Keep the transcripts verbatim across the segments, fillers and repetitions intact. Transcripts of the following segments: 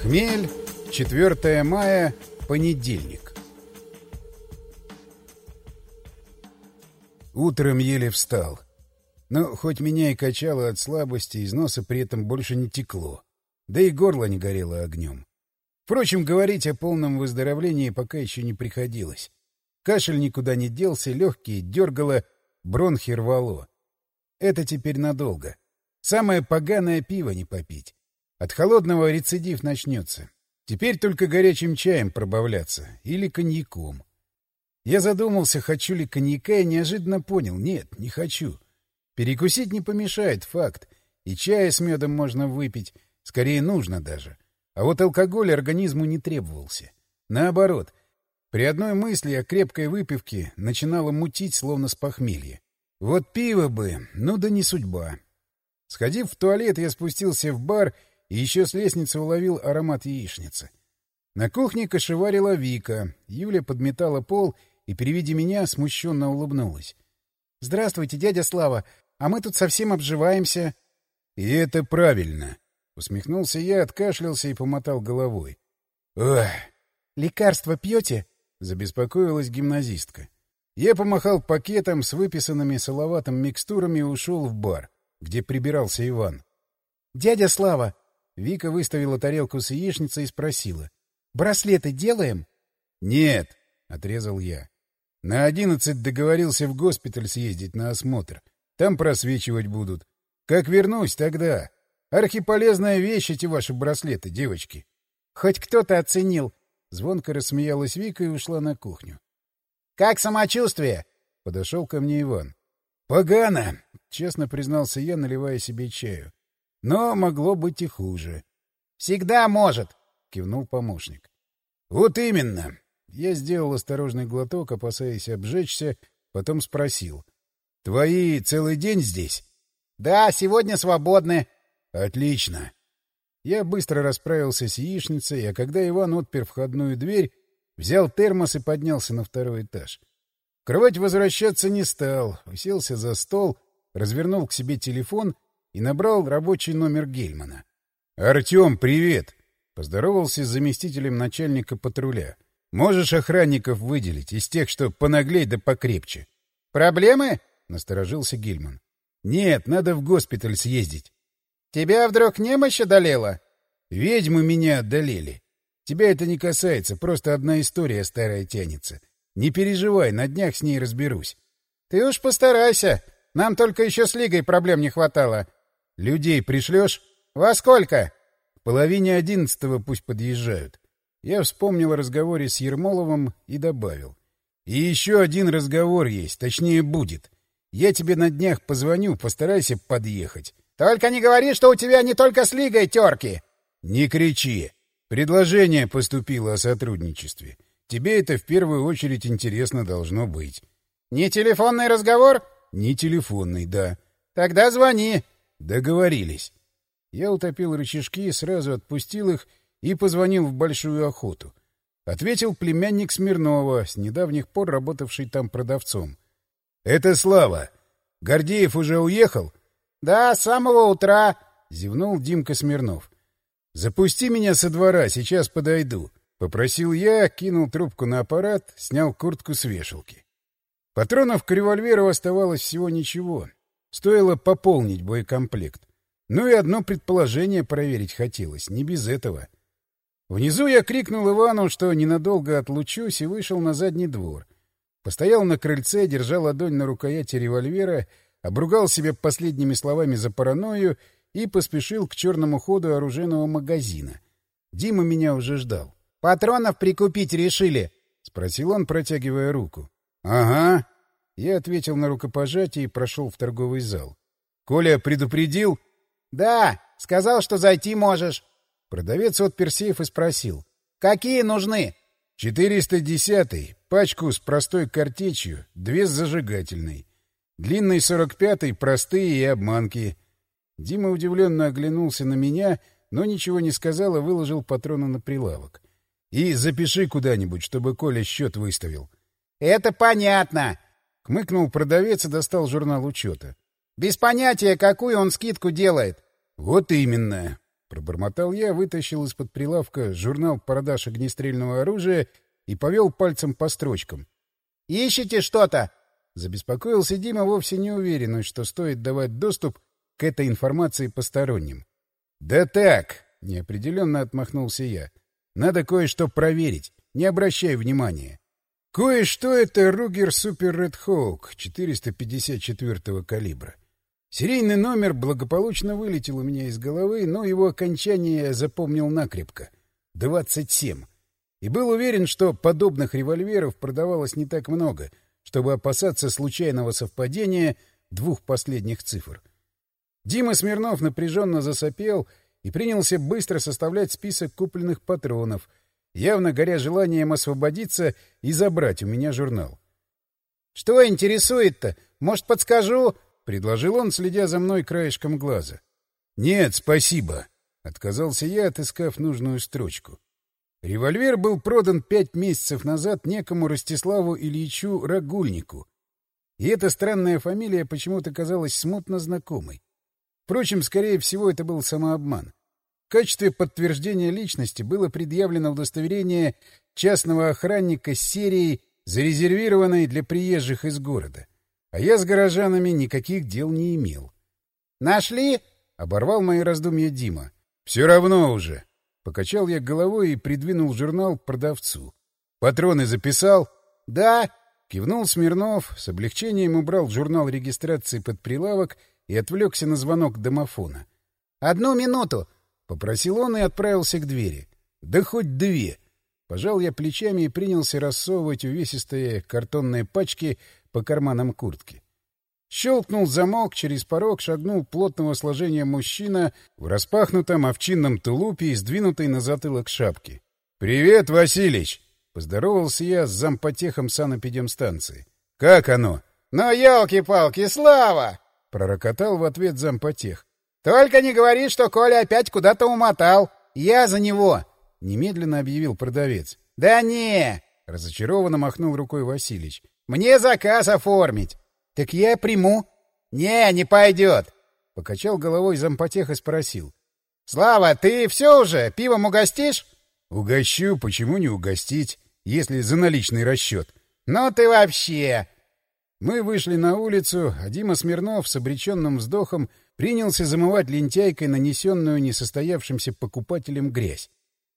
Хмель, четвёртое мая, понедельник. Утром еле встал. Но хоть меня и качало от слабости, из носа при этом больше не текло. Да и горло не горело огнем. Впрочем, говорить о полном выздоровлении пока еще не приходилось. Кашель никуда не делся, легкие дергало, бронхи рвало. Это теперь надолго. Самое поганое пиво не попить. От холодного рецидив начнется. Теперь только горячим чаем пробавляться. Или коньяком. Я задумался, хочу ли коньяка, и неожиданно понял. Нет, не хочу. Перекусить не помешает, факт. И чая с медом можно выпить. Скорее, нужно даже. А вот алкоголь организму не требовался. Наоборот. При одной мысли о крепкой выпивке начинало мутить, словно с похмелья. Вот пиво бы, ну да не судьба. Сходив в туалет, я спустился в бар и еще с лестницы уловил аромат яичницы. На кухне кошеварила Вика. Юля подметала пол и при виде меня смущенно улыбнулась. — Здравствуйте, дядя Слава. А мы тут совсем обживаемся. — И это правильно. Усмехнулся я, откашлялся и помотал головой. — Ох! — Лекарства пьете? — забеспокоилась гимназистка. Я помахал пакетом с выписанными салаватом микстурами и ушел в бар, где прибирался Иван. — Дядя Слава! — Вика выставила тарелку с яичницей и спросила. — Браслеты делаем? — Нет, — отрезал я. На одиннадцать договорился в госпиталь съездить на осмотр. Там просвечивать будут. Как вернусь, тогда. Архиполезная вещь эти ваши браслеты, девочки. — Хоть кто-то оценил. Звонко рассмеялась Вика и ушла на кухню. — Как самочувствие? — подошел ко мне Иван. — Погано, — честно признался я, наливая себе чаю. Но могло быть и хуже. — Всегда может, — кивнул помощник. — Вот именно. Я сделал осторожный глоток, опасаясь обжечься, потом спросил. — Твои целый день здесь? — Да, сегодня свободны. — Отлично. Я быстро расправился с яичницей, а когда Иван отпер входную дверь, взял термос и поднялся на второй этаж. В кровать возвращаться не стал, уселся за стол, развернул к себе телефон и набрал рабочий номер Гельмана. — Артем, привет! — поздоровался с заместителем начальника патруля. — Можешь охранников выделить, из тех, что понаглей да покрепче? — Проблемы? — насторожился Гельман. — Нет, надо в госпиталь съездить. — Тебя вдруг немощь одолела? — Ведьмы меня одолели. Тебя это не касается, просто одна история старая тянется. Не переживай, на днях с ней разберусь. — Ты уж постарайся. Нам только еще с Лигой проблем не хватало. — Людей пришлешь? — Во сколько? — В половине одиннадцатого пусть подъезжают. Я вспомнил о разговоре с Ермоловым и добавил. — И еще один разговор есть, точнее будет. Я тебе на днях позвоню, постарайся подъехать. — Только не говори, что у тебя не только с Лигой терки. — Не кричи. Предложение поступило о сотрудничестве. Тебе это в первую очередь интересно должно быть. — Не телефонный разговор? — Не телефонный, да. — Тогда звони. — Договорились. Я утопил рычажки, сразу отпустил их и позвонил в Большую Охоту. Ответил племянник Смирнова, с недавних пор работавший там продавцом. — Это Слава. Гордеев уже уехал? — Да, с самого утра, — зевнул Димка Смирнов. — Запусти меня со двора, сейчас подойду. — попросил я, кинул трубку на аппарат, снял куртку с вешалки. Патронов к револьверу оставалось всего ничего. Стоило пополнить боекомплект. Ну и одно предположение проверить хотелось, не без этого. Внизу я крикнул Ивану, что ненадолго отлучусь, и вышел на задний двор. Постоял на крыльце, держа ладонь на рукояти револьвера, обругал себя последними словами за паранойю и поспешил к черному ходу оружейного магазина. Дима меня уже ждал. — Патронов прикупить решили? — спросил он, протягивая руку. — Ага. Я ответил на рукопожатие и прошел в торговый зал. — Коля предупредил? — Да, сказал, что зайти можешь. Продавец отпер сейф и спросил. — Какие нужны? — четыреста десятый, пачку с простой картечью, две с зажигательной. Длинный сорок пятый, простые и обманки. Дима удивленно оглянулся на меня, но ничего не сказал и выложил патроны на прилавок. — И запиши куда-нибудь, чтобы Коля счет выставил. — Это понятно! — хмыкнул продавец и достал журнал учета. — Без понятия, какую он скидку делает. — Вот именно. Пробормотал я, вытащил из-под прилавка журнал продаж огнестрельного оружия и повел пальцем по строчкам. «Ищете что-то?» Забеспокоился Дима, вовсе не уверенный, что стоит давать доступ к этой информации посторонним. «Да так!» — неопределенно отмахнулся я. «Надо кое-что проверить. Не обращай внимания. Кое-что — это Ругер Супер Ред Хоук четыреста пятьдесят четвёртого калибра. Серийный номер благополучно вылетел у меня из головы, но его окончание я запомнил накрепко — двадцать семь. И был уверен, что подобных револьверов продавалось не так много, чтобы опасаться случайного совпадения двух последних цифр. Дима Смирнов напряженно засопел и принялся быстро составлять список купленных патронов, явно горя желанием освободиться и забрать у меня журнал. «Что интересует-то? Может, подскажу?» — предложил он, следя за мной краешком глаза. «Нет, спасибо», — отказался я, отыскав нужную строчку. Револьвер был продан пять месяцев назад некому Ростиславу Ильичу Рагульнику, и эта странная фамилия почему-то казалась смутно знакомой. Впрочем, скорее всего, это был самообман. В качестве подтверждения личности было предъявлено удостоверение частного охранника с серией, зарезервированной для приезжих из города. А я с горожанами никаких дел не имел. «Нашли?» — оборвал мои раздумья Дима. «Все равно уже». Покачал я головой и придвинул журнал продавцу. «Патроны записал?» «Да». Кивнул Смирнов, с облегчением убрал журнал регистрации под прилавок и отвлекся на звонок домофона. «Одну минуту!» — попросил он и отправился к двери. «Да хоть две!» Пожал я плечами и принялся рассовывать увесистые картонные пачки по карманам куртки. Щелкнул замок, через порог шагнул плотного сложения мужчина в распахнутом овчинном тулупе и сдвинутой на затылок шапки. «Привет, Василич!» — поздоровался я с зампотехом санэпидемстанции. «Как оно?» «Ну, елки-палки, Слава!» — пророкотал в ответ зампотех. «Только не говори, что Коля опять куда-то умотал. Я за него!» — немедленно объявил продавец. «Да не!» — разочарованно махнул рукой Василич. «Мне заказ оформить». «Так я приму». «Не, не пойдет». Покачал головой зампотех и спросил. «Слава, ты все уже? Пивом угостишь?» «Угощу, почему не угостить, если за наличный расчет?» «Ну ты вообще...» Мы вышли на улицу, а Дима Смирнов с обреченным вздохом принялся замывать лентяйкой нанесенную несостоявшимся покупателем грязь.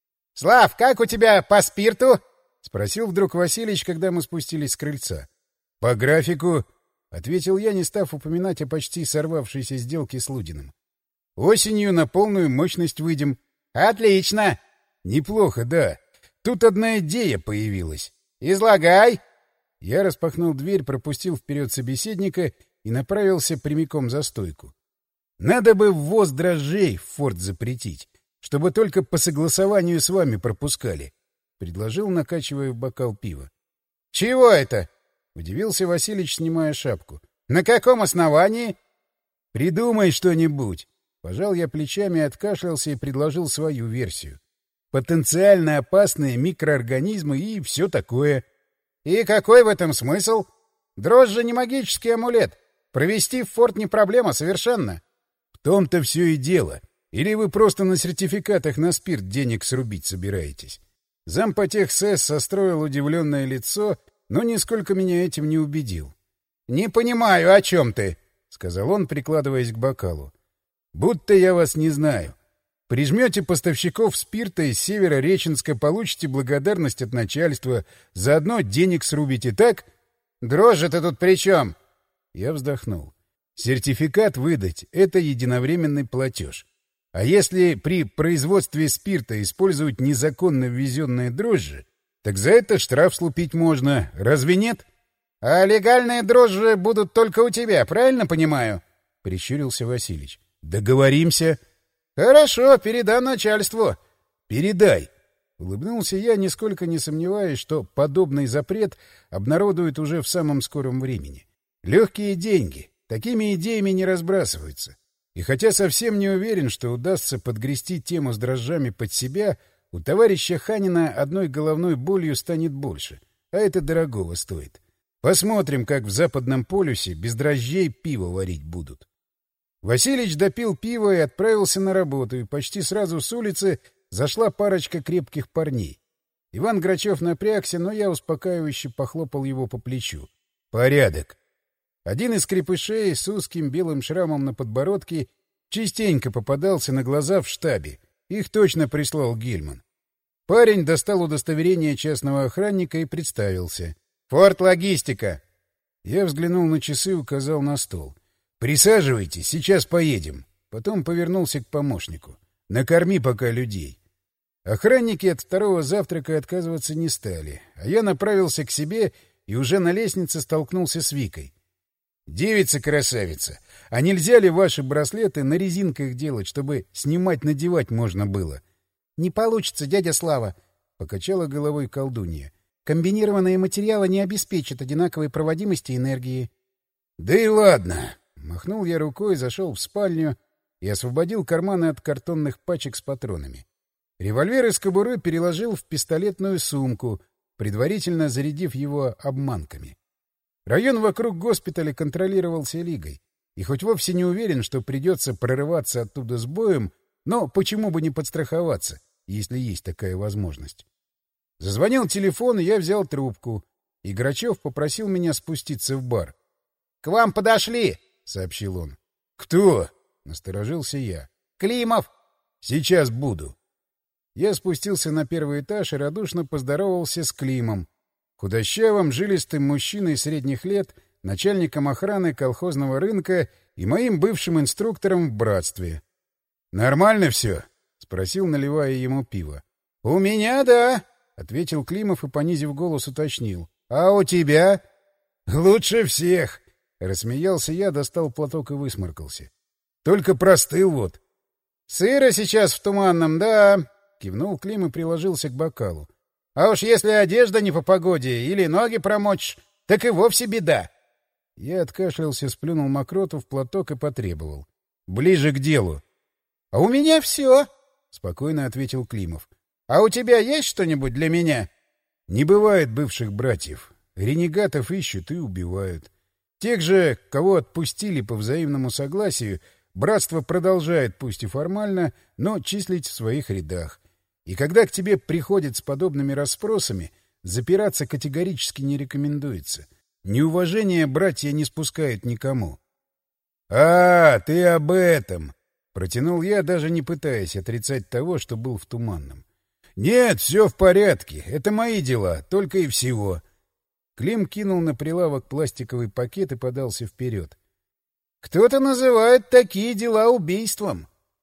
— Слав, как у тебя по спирту? — спросил вдруг Василич, когда мы спустились с крыльца. — По графику, — ответил я, не став упоминать о почти сорвавшейся сделке с Лудиным. — Осенью на полную мощность выйдем. — Отлично! — Неплохо, да. Тут одна идея появилась. — Излагай! Я распахнул дверь, пропустил вперед собеседника и направился прямиком за стойку. Надо бы ввоз дрожжей в форт запретить, чтобы только по согласованию с вами пропускали, — предложил, накачивая в бокал пива. — Чего это? — удивился Василич, снимая шапку. — На каком основании? — Придумай что-нибудь. Пожал я плечами, откашлялся и предложил свою версию. Потенциально опасные микроорганизмы и все такое. — И какой в этом смысл? Дрожжи не магический амулет. Провести в форт не проблема совершенно. — В том-то все и дело. Или вы просто на сертификатах на спирт денег срубить собираетесь? Зампотех СЭС состроил удивленное лицо, но нисколько меня этим не убедил. — Не понимаю, о чем ты? — сказал он, прикладываясь к бокалу. — Будто я вас не знаю. Прижмете поставщиков спирта из Северореченска, получите благодарность от начальства, заодно денег срубите, так? — Дрожжи-то тут при чем? Я вздохнул. Сертификат выдать — это единовременный платеж. А если при производстве спирта использовать незаконно ввезенные дрожжи, так за это штраф слупить можно. Разве нет? — А легальные дрожжи будут только у тебя, правильно понимаю? — прищурился Василич. — Договоримся. — Хорошо, передам начальству. — Передай. Улыбнулся я, нисколько не сомневаясь, что подобный запрет обнародуют уже в самом скором времени. Легкие деньги. Такими идеями не разбрасываются. И хотя совсем не уверен, что удастся подгрести тему с дрожжами под себя, у товарища Ханина одной головной болью станет больше, а это дорогого стоит. Посмотрим, как в Западном полюсе без дрожжей пиво варить будут. Василич допил пиво и отправился на работу, и почти сразу с улицы зашла парочка крепких парней. Иван Грачев напрягся, но я успокаивающе похлопал его по плечу. «Порядок». Один из крепышей с узким белым шрамом на подбородке частенько попадался на глаза в штабе. Их точно прислал Гильман. Парень достал удостоверение частного охранника и представился. «Форт Логистика». Я взглянул на часы и указал на стол. «Присаживайтесь, сейчас поедем». Потом повернулся к помощнику. «Накорми пока людей». Охранники от второго завтрака отказываться не стали, а я направился к себе и уже на лестнице столкнулся с Викой. «Девица-красавица, а нельзя ли ваши браслеты на резинках делать, чтобы снимать-надевать можно было?» «Не получится, дядя Слава», — покачала головой колдунья. «Комбинированные материалы не обеспечат одинаковой проводимости энергии». «Да и ладно!» — махнул я рукой, зашел в спальню и освободил карманы от картонных пачек с патронами. Револьвер из кобуры переложил в пистолетную сумку, предварительно зарядив его обманками. Район вокруг госпиталя контролировался Лигой, и хоть вовсе не уверен, что придется прорываться оттуда с боем, но почему бы не подстраховаться, если есть такая возможность. Зазвонил телефон, и я взял трубку, и Грачев попросил меня спуститься в бар. — К вам подошли, — сообщил он. — Кто? — насторожился я. — Климов. — Сейчас буду. Я спустился на первый этаж и радушно поздоровался с Климом, худощавым, жилистым мужчиной средних лет, начальником охраны колхозного рынка и моим бывшим инструктором в братстве. — Нормально все? — спросил, наливая ему пиво. — У меня — да, — ответил Климов и, понизив голос, уточнил. — А у тебя? — Лучше всех, — рассмеялся я, достал платок и высморкался. — Только простыл вот. — Сыро сейчас в Туманном, да, — кивнул Клим и приложился к бокалу. — А уж если одежда не по погоде или ноги промочь, так и вовсе беда. Я откашлялся, сплюнул мокроту в платок и потребовал. — Ближе к делу. — А у меня все, — спокойно ответил Климов. — А у тебя есть что-нибудь для меня? — Не бывает бывших братьев. Ренегатов ищут и убивают. Тех же, кого отпустили по взаимному согласию, братство продолжает, пусть и формально, но числить в своих рядах. И когда к тебе приходят с подобными расспросами, запираться категорически не рекомендуется. Неуважение братья не спускают никому. — А, ты об этом! — протянул я, даже не пытаясь отрицать того, что был в Туманном. — Нет, все в порядке. Это мои дела, только и всего. Клим кинул на прилавок пластиковый пакет и подался вперед. — Кто-то называет такие дела убийством.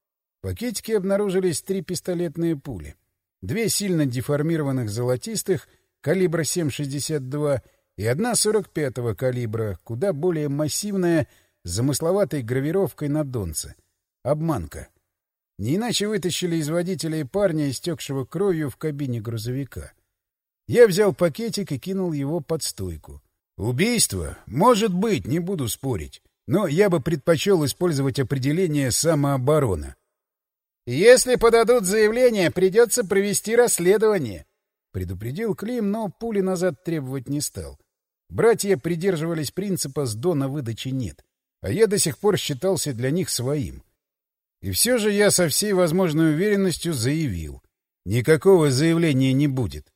В пакетике обнаружились три пистолетные пули. Две сильно деформированных золотистых, калибра семь шестьдесят два, и одна сорок пятого калибра, куда более массивная, с замысловатой гравировкой на донце. Обманка. Не иначе вытащили из водителя и парня, истекшего кровью в кабине грузовика. Я взял пакетик и кинул его под стойку. Убийство? Может быть, не буду спорить. Но я бы предпочел использовать определение «самооборона». «Если подадут заявление, придется провести расследование», — предупредил Клим, но пули назад требовать не стал. Братья придерживались принципа «с дона выдачи нет», а я до сих пор считался для них своим. И все же я со всей возможной уверенностью заявил. Никакого заявления не будет.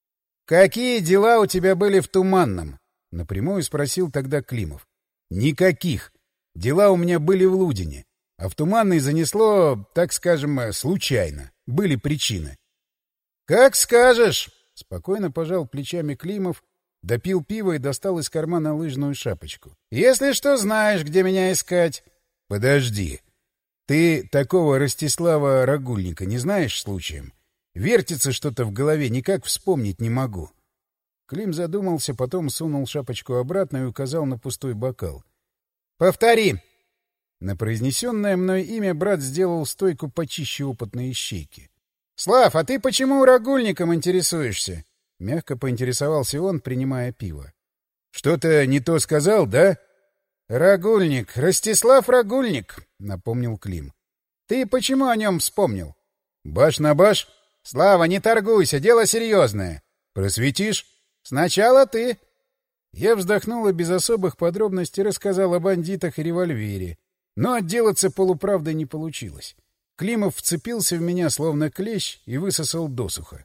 «Какие дела у тебя были в Туманном?» — напрямую спросил тогда Климов. «Никаких. Дела у меня были в Лудине. А в Туманный занесло, так скажем, случайно. Были причины». «Как скажешь!» — спокойно пожал плечами Климов, допил пиво и достал из кармана лыжную шапочку. «Если что, знаешь, где меня искать». «Подожди. Ты такого Ростислава Рагульника не знаешь случаем? Вертится что-то в голове, никак вспомнить не могу». Клим задумался, потом сунул шапочку обратно и указал на пустой бокал. «Повтори!» На произнесенное мной имя брат сделал стойку почище опытной ищейки. — Слав, а ты почему Рагульником интересуешься? — мягко поинтересовался он, принимая пиво. — Что-то не то сказал, да? — Рагульник, Ростислав Рагульник, — напомнил Клим. — Ты почему о нем вспомнил? — Баш на баш? — Слава, не торгуйся, дело серьезное. — Просветишь? — Сначала ты. Я вздохнул и без особых подробностей рассказал о бандитах и револьвере. Но отделаться полуправдой не получилось. Климов вцепился в меня, словно клещ, и высосал досуха.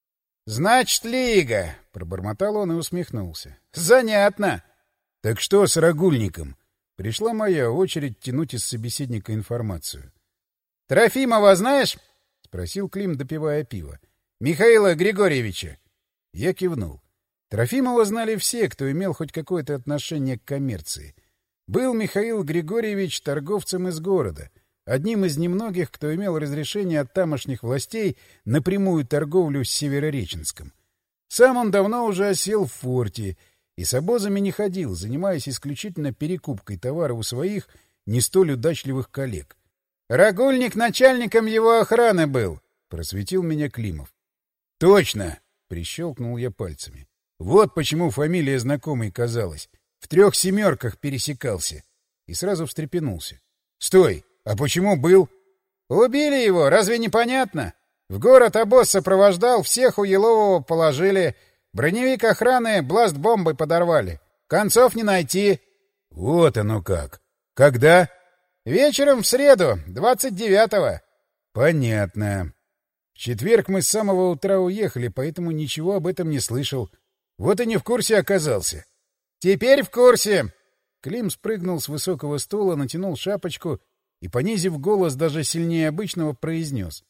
— Значит, Лига! — пробормотал он и усмехнулся. — Занятно! — Так что с Рагульником? Пришла моя очередь тянуть из собеседника информацию. — Трофимова знаешь? — спросил Клим, допивая пиво. — Михаила Григорьевича. Я кивнул. Трофимова знали все, кто имел хоть какое-то отношение к коммерции. Был Михаил Григорьевич торговцем из города, одним из немногих, кто имел разрешение от тамошних властей на прямую торговлю с Северореченском. Сам он давно уже осел в форте и с обозами не ходил, занимаясь исключительно перекупкой товара у своих не столь удачливых коллег. «Рагульник начальником его охраны был», — просветил меня Климов. «Точно!» — прищелкнул я пальцами. «Вот почему фамилия знакомой казалась. В трех семерках пересекался». И сразу встрепенулся. «Стой! А почему был?» «Убили его, разве не понятно? В город обоз сопровождал, всех у Елового положили. Броневик охраны бласт-бомбой подорвали. Концов не найти». «Вот оно как! Когда?» «Вечером в среду, двадцать девятого». «Понятно. В четверг мы с самого утра уехали, поэтому ничего об этом не слышал. Вот и не в курсе оказался». «Теперь в курсе». Клим спрыгнул с высокого стула, натянул шапочку и, понизив голос даже сильнее обычного, произнес.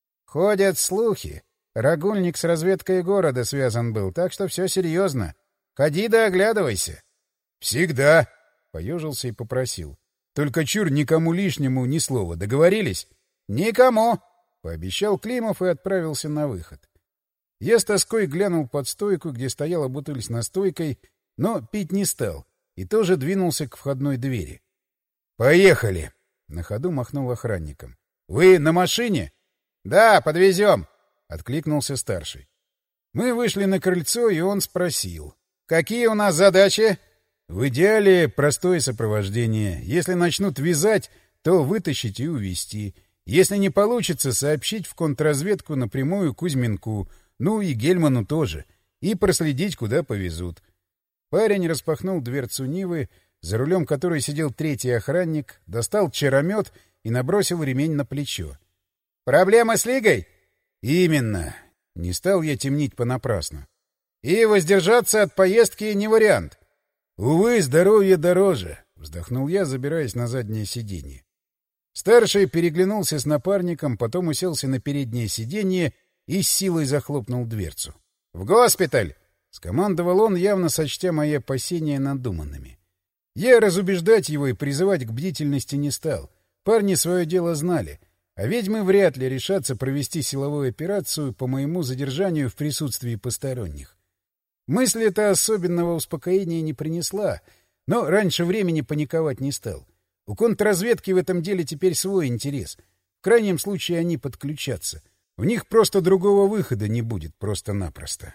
«Ходят слухи. Рагульник с разведкой города связан был, так что все серьезно. Ходи да оглядывайся». «Всегда», — поежился и попросил. «Только чур никому лишнему ни слова. Договорились?» «Никому», — пообещал Климов и отправился на выход. Я с тоской глянул под стойку, где стояла бутыль с настойкой, но пить не стал и тоже двинулся к входной двери. «Поехали!» — на ходу махнул охранником. «Вы на машине?» «Да, подвезем!» — откликнулся старший. Мы вышли на крыльцо, и он спросил. «Какие у нас задачи?» «В идеале простое сопровождение. Если начнут вязать, то вытащить и увезти. Если не получится, сообщить в контрразведку напрямую Кузьминку, ну и Гельману тоже, и проследить, куда повезут». Парень распахнул дверцу Нивы, за рулем которой сидел третий охранник, достал чаромет и набросил ремень на плечо. «Проблемы с Лигой?» «Именно. Не стал я темнить понапрасну. И воздержаться от поездки не вариант». «Увы, здоровье дороже», — вздохнул я, забираясь на заднее сиденье. Старший переглянулся с напарником, потом уселся на переднее сиденье и с силой захлопнул дверцу. «В госпиталь!» — скомандовал он, явно сочтя мои опасения надуманными. Я разубеждать его и призывать к бдительности не стал. Парни свое дело знали, а ведьмы вряд ли решатся провести силовую операцию по моему задержанию в присутствии посторонних. Мысль эта особенного успокоения не принесла, но раньше времени паниковать не стал. У контрразведки в этом деле теперь свой интерес. В крайнем случае они подключатся. В них просто другого выхода не будет просто-напросто.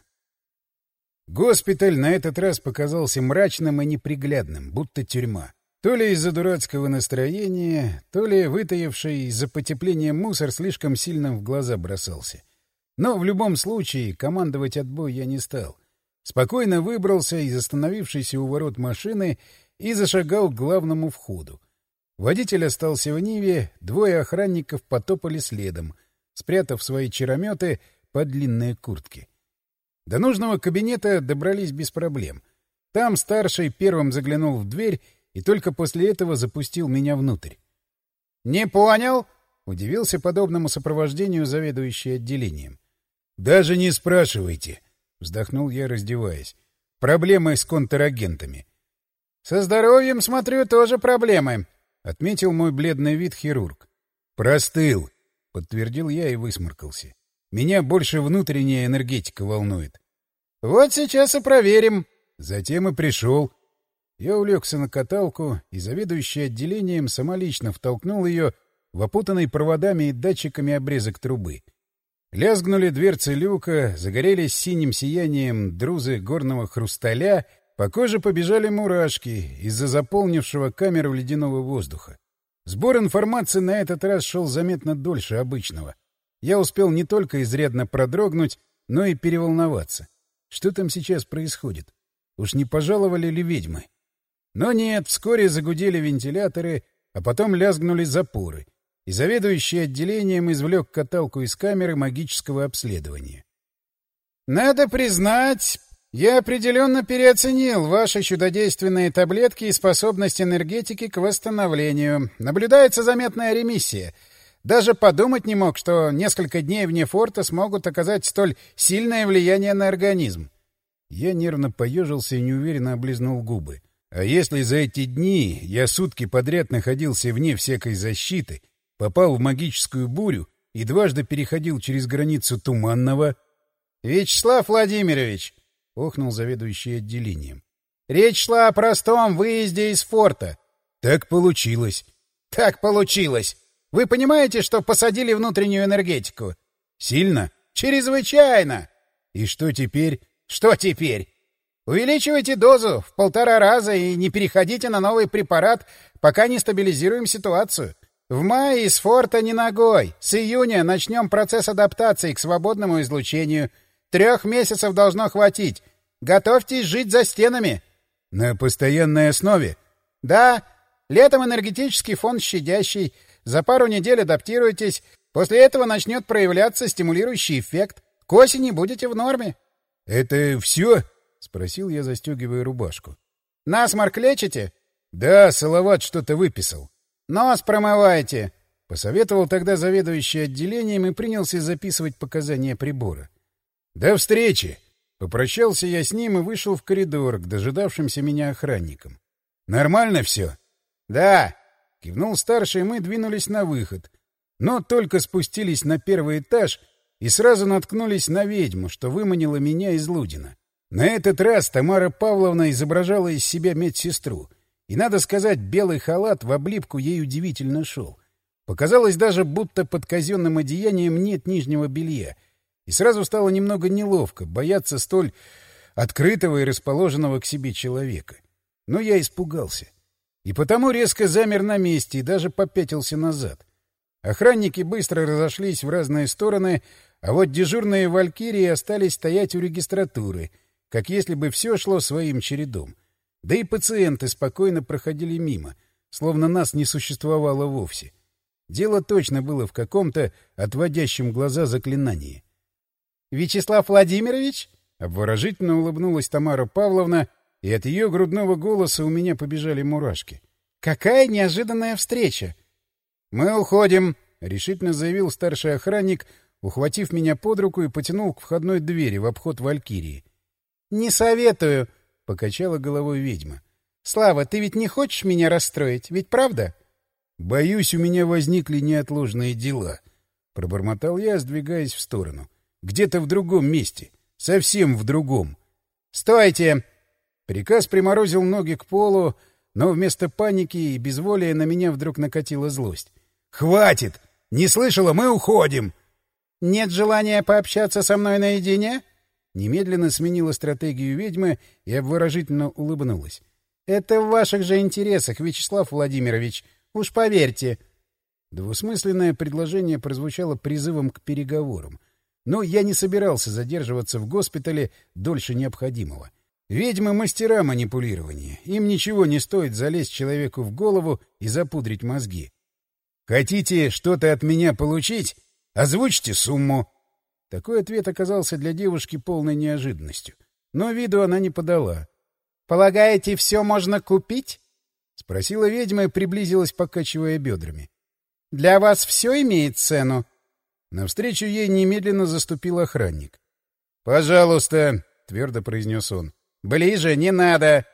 Госпиталь на этот раз показался мрачным и неприглядным, будто тюрьма. То ли из-за дурацкого настроения, то ли вытаивший из-за потепления мусор слишком сильно в глаза бросался. Но в любом случае командовать отбой я не стал. Спокойно выбрался из остановившейся у ворот машины и зашагал к главному входу. Водитель остался в Ниве, двое охранников потопали следом, спрятав свои чарометы под длинные куртки. До нужного кабинета добрались без проблем. Там старший первым заглянул в дверь и только после этого запустил меня внутрь. — Не понял? — удивился подобному сопровождению заведующий отделением. — Даже не спрашивайте, — вздохнул я, раздеваясь. — Проблемы с контрагентами. — Со здоровьем, смотрю, тоже проблемы, — отметил мой бледный вид хирург. — Простыл, — подтвердил я и высморкался. Меня больше внутренняя энергетика волнует. — Вот сейчас и проверим. Затем и пришел. Я улегся на каталку, и заведующий отделением самолично втолкнул ее в опутанный проводами и датчиками обрезок трубы. Лязгнули дверцы люка, загорелись синим сиянием друзы горного хрусталя, по коже побежали мурашки из-за заполнившего камеру ледяного воздуха. Сбор информации на этот раз шел заметно дольше обычного. Я успел не только изрядно продрогнуть, но и переволноваться. Что там сейчас происходит? Уж не пожаловали ли ведьмы? Но нет, вскоре загудели вентиляторы, а потом лязгнули запоры, и заведующий отделением извлек каталку из камеры магического обследования. «Надо признать, я определенно переоценил ваши чудодейственные таблетки и способность энергетики к восстановлению. Наблюдается заметная ремиссия. Даже подумать не мог, что несколько дней вне форта смогут оказать столь сильное влияние на организм». Я нервно поежился и неуверенно облизнул губы. А если за эти дни я сутки подряд находился вне всякой защиты, попал в магическую бурю и дважды переходил через границу Туманного... — Вячеслав Владимирович! — охнул заведующий отделением. — Речь шла о простом выезде из форта. — Так получилось. — Так получилось. Вы понимаете, что посадили внутреннюю энергетику? — Сильно? — Чрезвычайно. — И что теперь? — Что теперь? Увеличивайте дозу в полтора раза и не переходите на новый препарат, пока не стабилизируем ситуацию. В мае из форта не ногой. С июня начнем процесс адаптации к свободному излучению. Трех месяцев должно хватить. Готовьтесь жить за стенами. На постоянной основе? Да. Летом энергетический фон щадящий. За пару недель адаптируйтесь. После этого начнет проявляться стимулирующий эффект. К осени будете в норме. — Это все? — спросил я, застегивая рубашку. — Насморк лечите? — Да, Салават что-то выписал. — Нос промывайте, — посоветовал тогда заведующий отделением и принялся записывать показания прибора. — До встречи! Попрощался я с ним и вышел в коридор к дожидавшимся меня охранникам. — Нормально все? — Да! — кивнул старший, и мы двинулись на выход. Но только спустились на первый этаж и сразу наткнулись на ведьму, что выманила меня из Лудина. На этот раз Тамара Павловна изображала из себя медсестру. И, надо сказать, белый халат в облипку ей удивительно шел. Показалось даже, будто под казенным одеянием нет нижнего белья. И сразу стало немного неловко бояться столь открытого и расположенного к себе человека. Но я испугался. И потому резко замер на месте и даже попятился назад. Охранники быстро разошлись в разные стороны, а вот дежурные валькирии остались стоять у регистратуры, как если бы все шло своим чередом. Да и пациенты спокойно проходили мимо, словно нас не существовало вовсе. Дело точно было в каком-то отводящем глаза заклинании. — Вячеслав Владимирович? — обворожительно улыбнулась Тамара Павловна, и от ее грудного голоса у меня побежали мурашки. — Какая неожиданная встреча! — Мы уходим, — решительно заявил старший охранник, ухватив меня под руку и потянул к входной двери в обход валькирии. — Не советую, — покачала головой ведьма. — Слава, ты ведь не хочешь меня расстроить, ведь правда? — Боюсь, у меня возникли неотложные дела, — пробормотал я, сдвигаясь в сторону. — Где-то в другом месте. Совсем в другом. — Стойте! Приказ приморозил ноги к полу, но вместо паники и безволия на меня вдруг накатила злость. — Хватит! Не слышала, мы уходим! — Нет желания пообщаться со мной наедине? Немедленно сменила стратегию ведьмы и обворожительно улыбнулась. — Это в ваших же интересах, Вячеслав Владимирович. Уж поверьте. Двусмысленное предложение прозвучало призывом к переговорам. Но я не собирался задерживаться в госпитале дольше необходимого. Ведьмы — мастера манипулирования. Им ничего не стоит залезть человеку в голову и запудрить мозги. «Хотите что-то от меня получить? Озвучьте сумму!» Такой ответ оказался для девушки полной неожиданностью. Но виду она не подала. «Полагаете, все можно купить?» — спросила ведьма и приблизилась, покачивая бедрами. «Для вас все имеет цену?» Навстречу ей немедленно заступил охранник. «Пожалуйста», — твердо произнес он. «Ближе не надо!»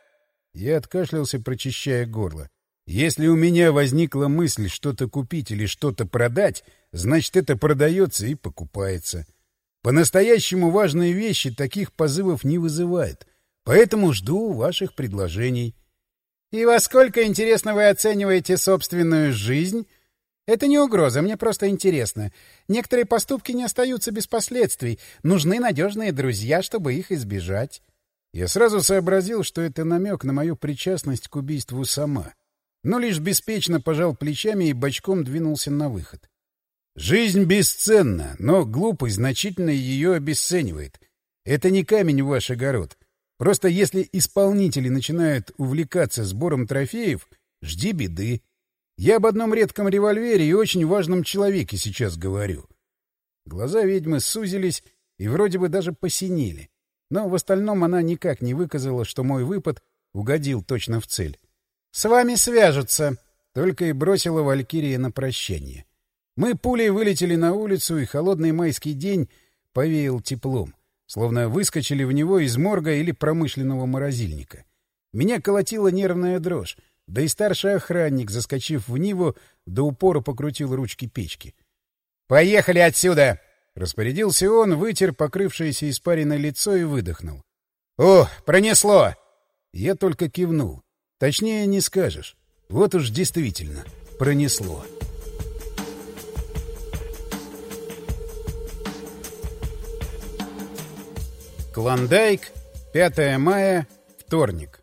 Я откашлялся, прочищая горло. «Если у меня возникла мысль что-то купить или что-то продать, значит, это продается и покупается. По-настоящему важные вещи таких позывов не вызывают, поэтому жду ваших предложений». «И во сколько, интересно, вы оцениваете собственную жизнь?» «Это не угроза, мне просто интересно. Некоторые поступки не остаются без последствий. Нужны надежные друзья, чтобы их избежать». Я сразу сообразил, что это намек на мою причастность к убийству сама, но лишь беспечно пожал плечами и бочком двинулся на выход. «Жизнь бесценна, но глупость значительно ее обесценивает. Это не камень в ваш огород. Просто если исполнители начинают увлекаться сбором трофеев, жди беды». Я об одном редком револьвере и очень важном человеке сейчас говорю. Глаза ведьмы сузились и вроде бы даже посинели. Но в остальном она никак не выказала, что мой выпад угодил точно в цель. — С вами свяжутся! — только и бросила Валькирия на прощание. Мы пулей вылетели на улицу, и холодный майский день повеял теплом, словно выскочили в него из морга или промышленного морозильника. Меня колотила нервная дрожь, да и старший охранник, заскочив в Ниву, до упора покрутил ручки печки. «Поехали отсюда!» — распорядился он, вытер покрывшееся испариной лицо и выдохнул. «О, пронесло!» Я только кивнул. Точнее не скажешь. Вот уж действительно пронесло. Клондайк, пятое мая, вторник.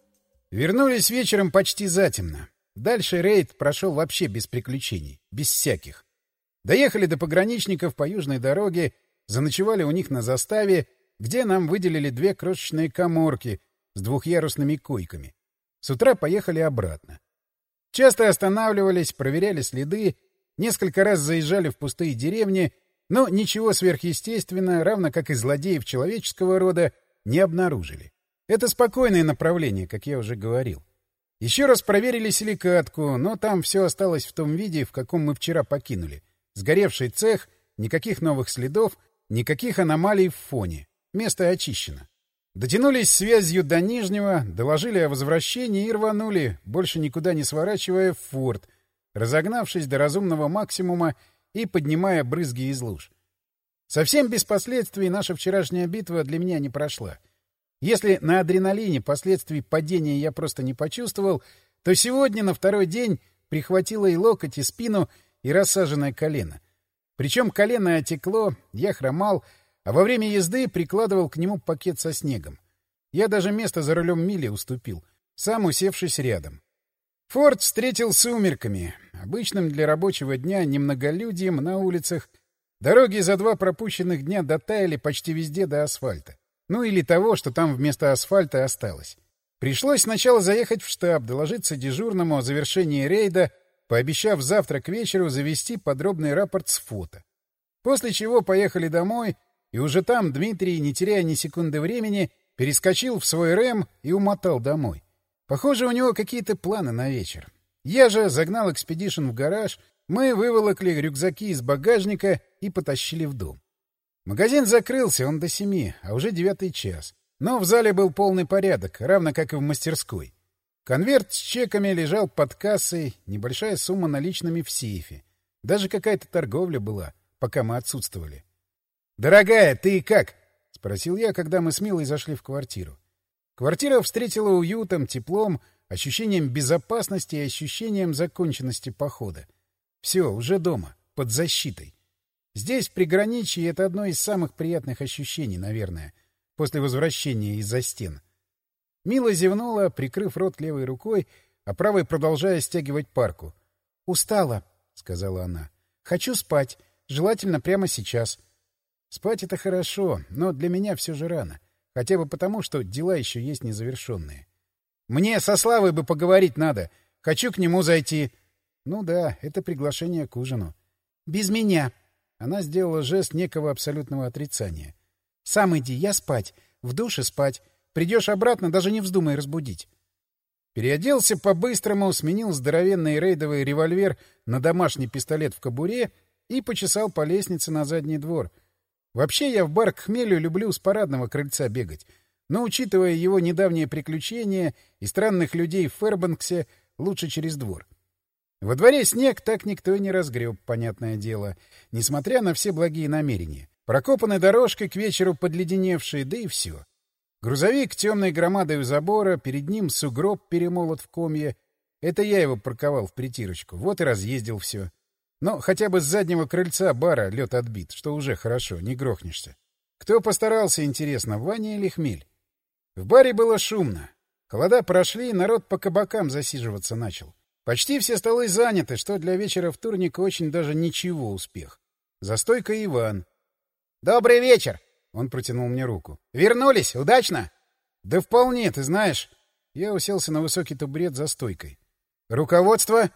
Вернулись вечером почти затемно. Дальше рейд прошел вообще без приключений, без всяких. Доехали до пограничников по южной дороге, заночевали у них на заставе, где нам выделили две крошечные каморки с двухъярусными койками. С утра поехали обратно. Часто останавливались, проверяли следы, несколько раз заезжали в пустые деревни, но ничего сверхъестественного, равно как и злодеев человеческого рода, не обнаружили. Это спокойное направление, как я уже говорил. Еще раз проверили силикатку, но там все осталось в том виде, в каком мы вчера покинули. Сгоревший цех, никаких новых следов, никаких аномалий в фоне. Место очищено. Дотянулись связью до Нижнего, доложили о возвращении и рванули, больше никуда не сворачивая, в форт, разогнавшись до разумного максимума и поднимая брызги из луж. Совсем без последствий наша вчерашняя битва для меня не прошла. Если на адреналине последствий падения я просто не почувствовал, то сегодня на второй день прихватило и локоть, и спину, и рассаженное колено. Причем колено отекло, я хромал, а во время езды прикладывал к нему пакет со снегом. Я даже место за рулем Миле уступил, сам усевшись рядом. Форт встретил сумерками, обычным для рабочего дня немноголюдьем на улицах. Дороги за два пропущенных дня дотаяли почти везде до асфальта. Ну или того, что там вместо асфальта осталось. Пришлось сначала заехать в штаб, доложиться дежурному о завершении рейда, пообещав завтра к вечеру завести подробный рапорт с фото. После чего поехали домой, и уже там Дмитрий, не теряя ни секунды времени, перескочил в свой рэм и умотал домой. Похоже, у него какие-то планы на вечер. Я же загнал экспедишн в гараж, мы выволокли рюкзаки из багажника и потащили в дом. Магазин закрылся, он до семи, а уже девятый час. Но в зале был полный порядок, равно как и в мастерской. Конверт с чеками лежал под кассой, небольшая сумма наличными в сейфе. Даже какая-то торговля была, пока мы отсутствовали. «Дорогая, ты как?» — спросил я, когда мы с Милой зашли в квартиру. Квартира встретила уютом, теплом, ощущением безопасности и ощущением законченности похода. Все, уже дома, под защитой. Здесь, в приграничье, это одно из самых приятных ощущений, наверное, после возвращения из-за стен. Мила зевнула, прикрыв рот левой рукой, а правой продолжая стягивать парку. «Устала», — сказала она. «Хочу спать, желательно прямо сейчас». Спать — это хорошо, но для меня все же рано. Хотя бы потому, что дела еще есть незавершенные. «Мне со Славой бы поговорить надо. Хочу к нему зайти». «Ну да, это приглашение к ужину». «Без меня». Она сделала жест некого абсолютного отрицания. «Сам иди, я спать. В душе спать. Придешь обратно, даже не вздумай разбудить». Переоделся по-быстрому, сменил здоровенный рейдовый револьвер на домашний пистолет в кобуре и почесал по лестнице на задний двор. Вообще я в бар к хмелю люблю с парадного крыльца бегать, но, учитывая его недавние приключения и странных людей в Фэрбанксе, лучше через двор. Во дворе снег так никто и не разгреб, понятное дело, несмотря на все благие намерения. Прокопаны дорожкой к вечеру подледеневшие, да и все. Грузовик темной громадой у забора, перед ним сугроб перемолот в комья. Это я его парковал в притирочку, вот и разъездил все. Но хотя бы с заднего крыльца бара лед отбит, что уже хорошо, не грохнешься. Кто постарался, интересно, Ваня или Хмель? В баре было шумно. Холода прошли, народ по кабакам засиживаться начал. Почти все столы заняты, что для вечера вторника очень даже ничего успех. За стойкой Иван. «Добрый вечер!» — он протянул мне руку. «Вернулись? Удачно?» «Да вполне, ты знаешь». Я уселся на высокий табурет за стойкой. «Руководство?»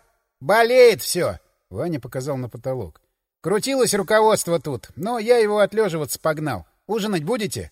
Болеет все, — Ваня показал на потолок. Крутилось руководство тут, но я его отлеживаться погнал. Ужинать будете?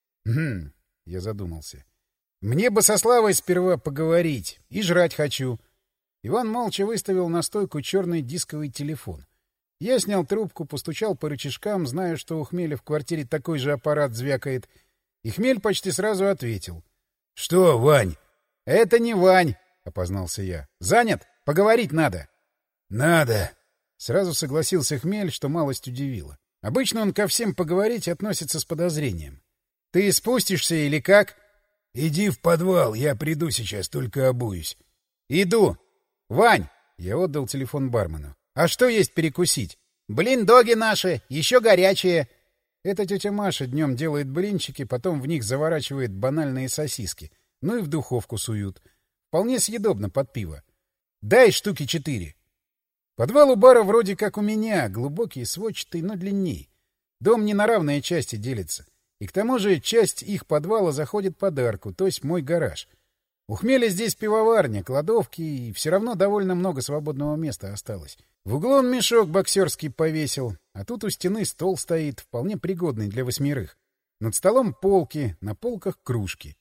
Хм, я задумался. Мне бы со Славой сперва поговорить. И жрать хочу. Иван молча выставил на стойку черный дисковый телефон. Я снял трубку, постучал по рычажкам, зная, что у Хмеля в квартире такой же аппарат звякает. И Хмель почти сразу ответил. — Что, Вань? — Это не Вань, — опознался я. — Занят? Поговорить надо. — Надо. Сразу согласился Хмель, что малость удивило. Обычно он ко всем поговорить относится с подозрением. — Ты спустишься или как? — Иди в подвал, я приду сейчас, только обуюсь. — Иду. — Вань! — я отдал телефон бармену. — А что есть перекусить? — Блин-доги наши, еще горячие. Эта тетя Маша днем делает блинчики, потом в них заворачивает банальные сосиски. Ну и в духовку суют. Вполне съедобно под пиво. Дай штуки четыре. Подвал у бара вроде как у меня, глубокий, сводчатый, но длинней. Дом не на равные части делится. И к тому же часть их подвала заходит под арку, то есть мой гараж. У Хмеля здесь пивоварня, кладовки, и все равно довольно много свободного места осталось. В углу он мешок боксерский повесил, а тут у стены стол стоит, вполне пригодный для восьмерых. Над столом полки, на полках кружки.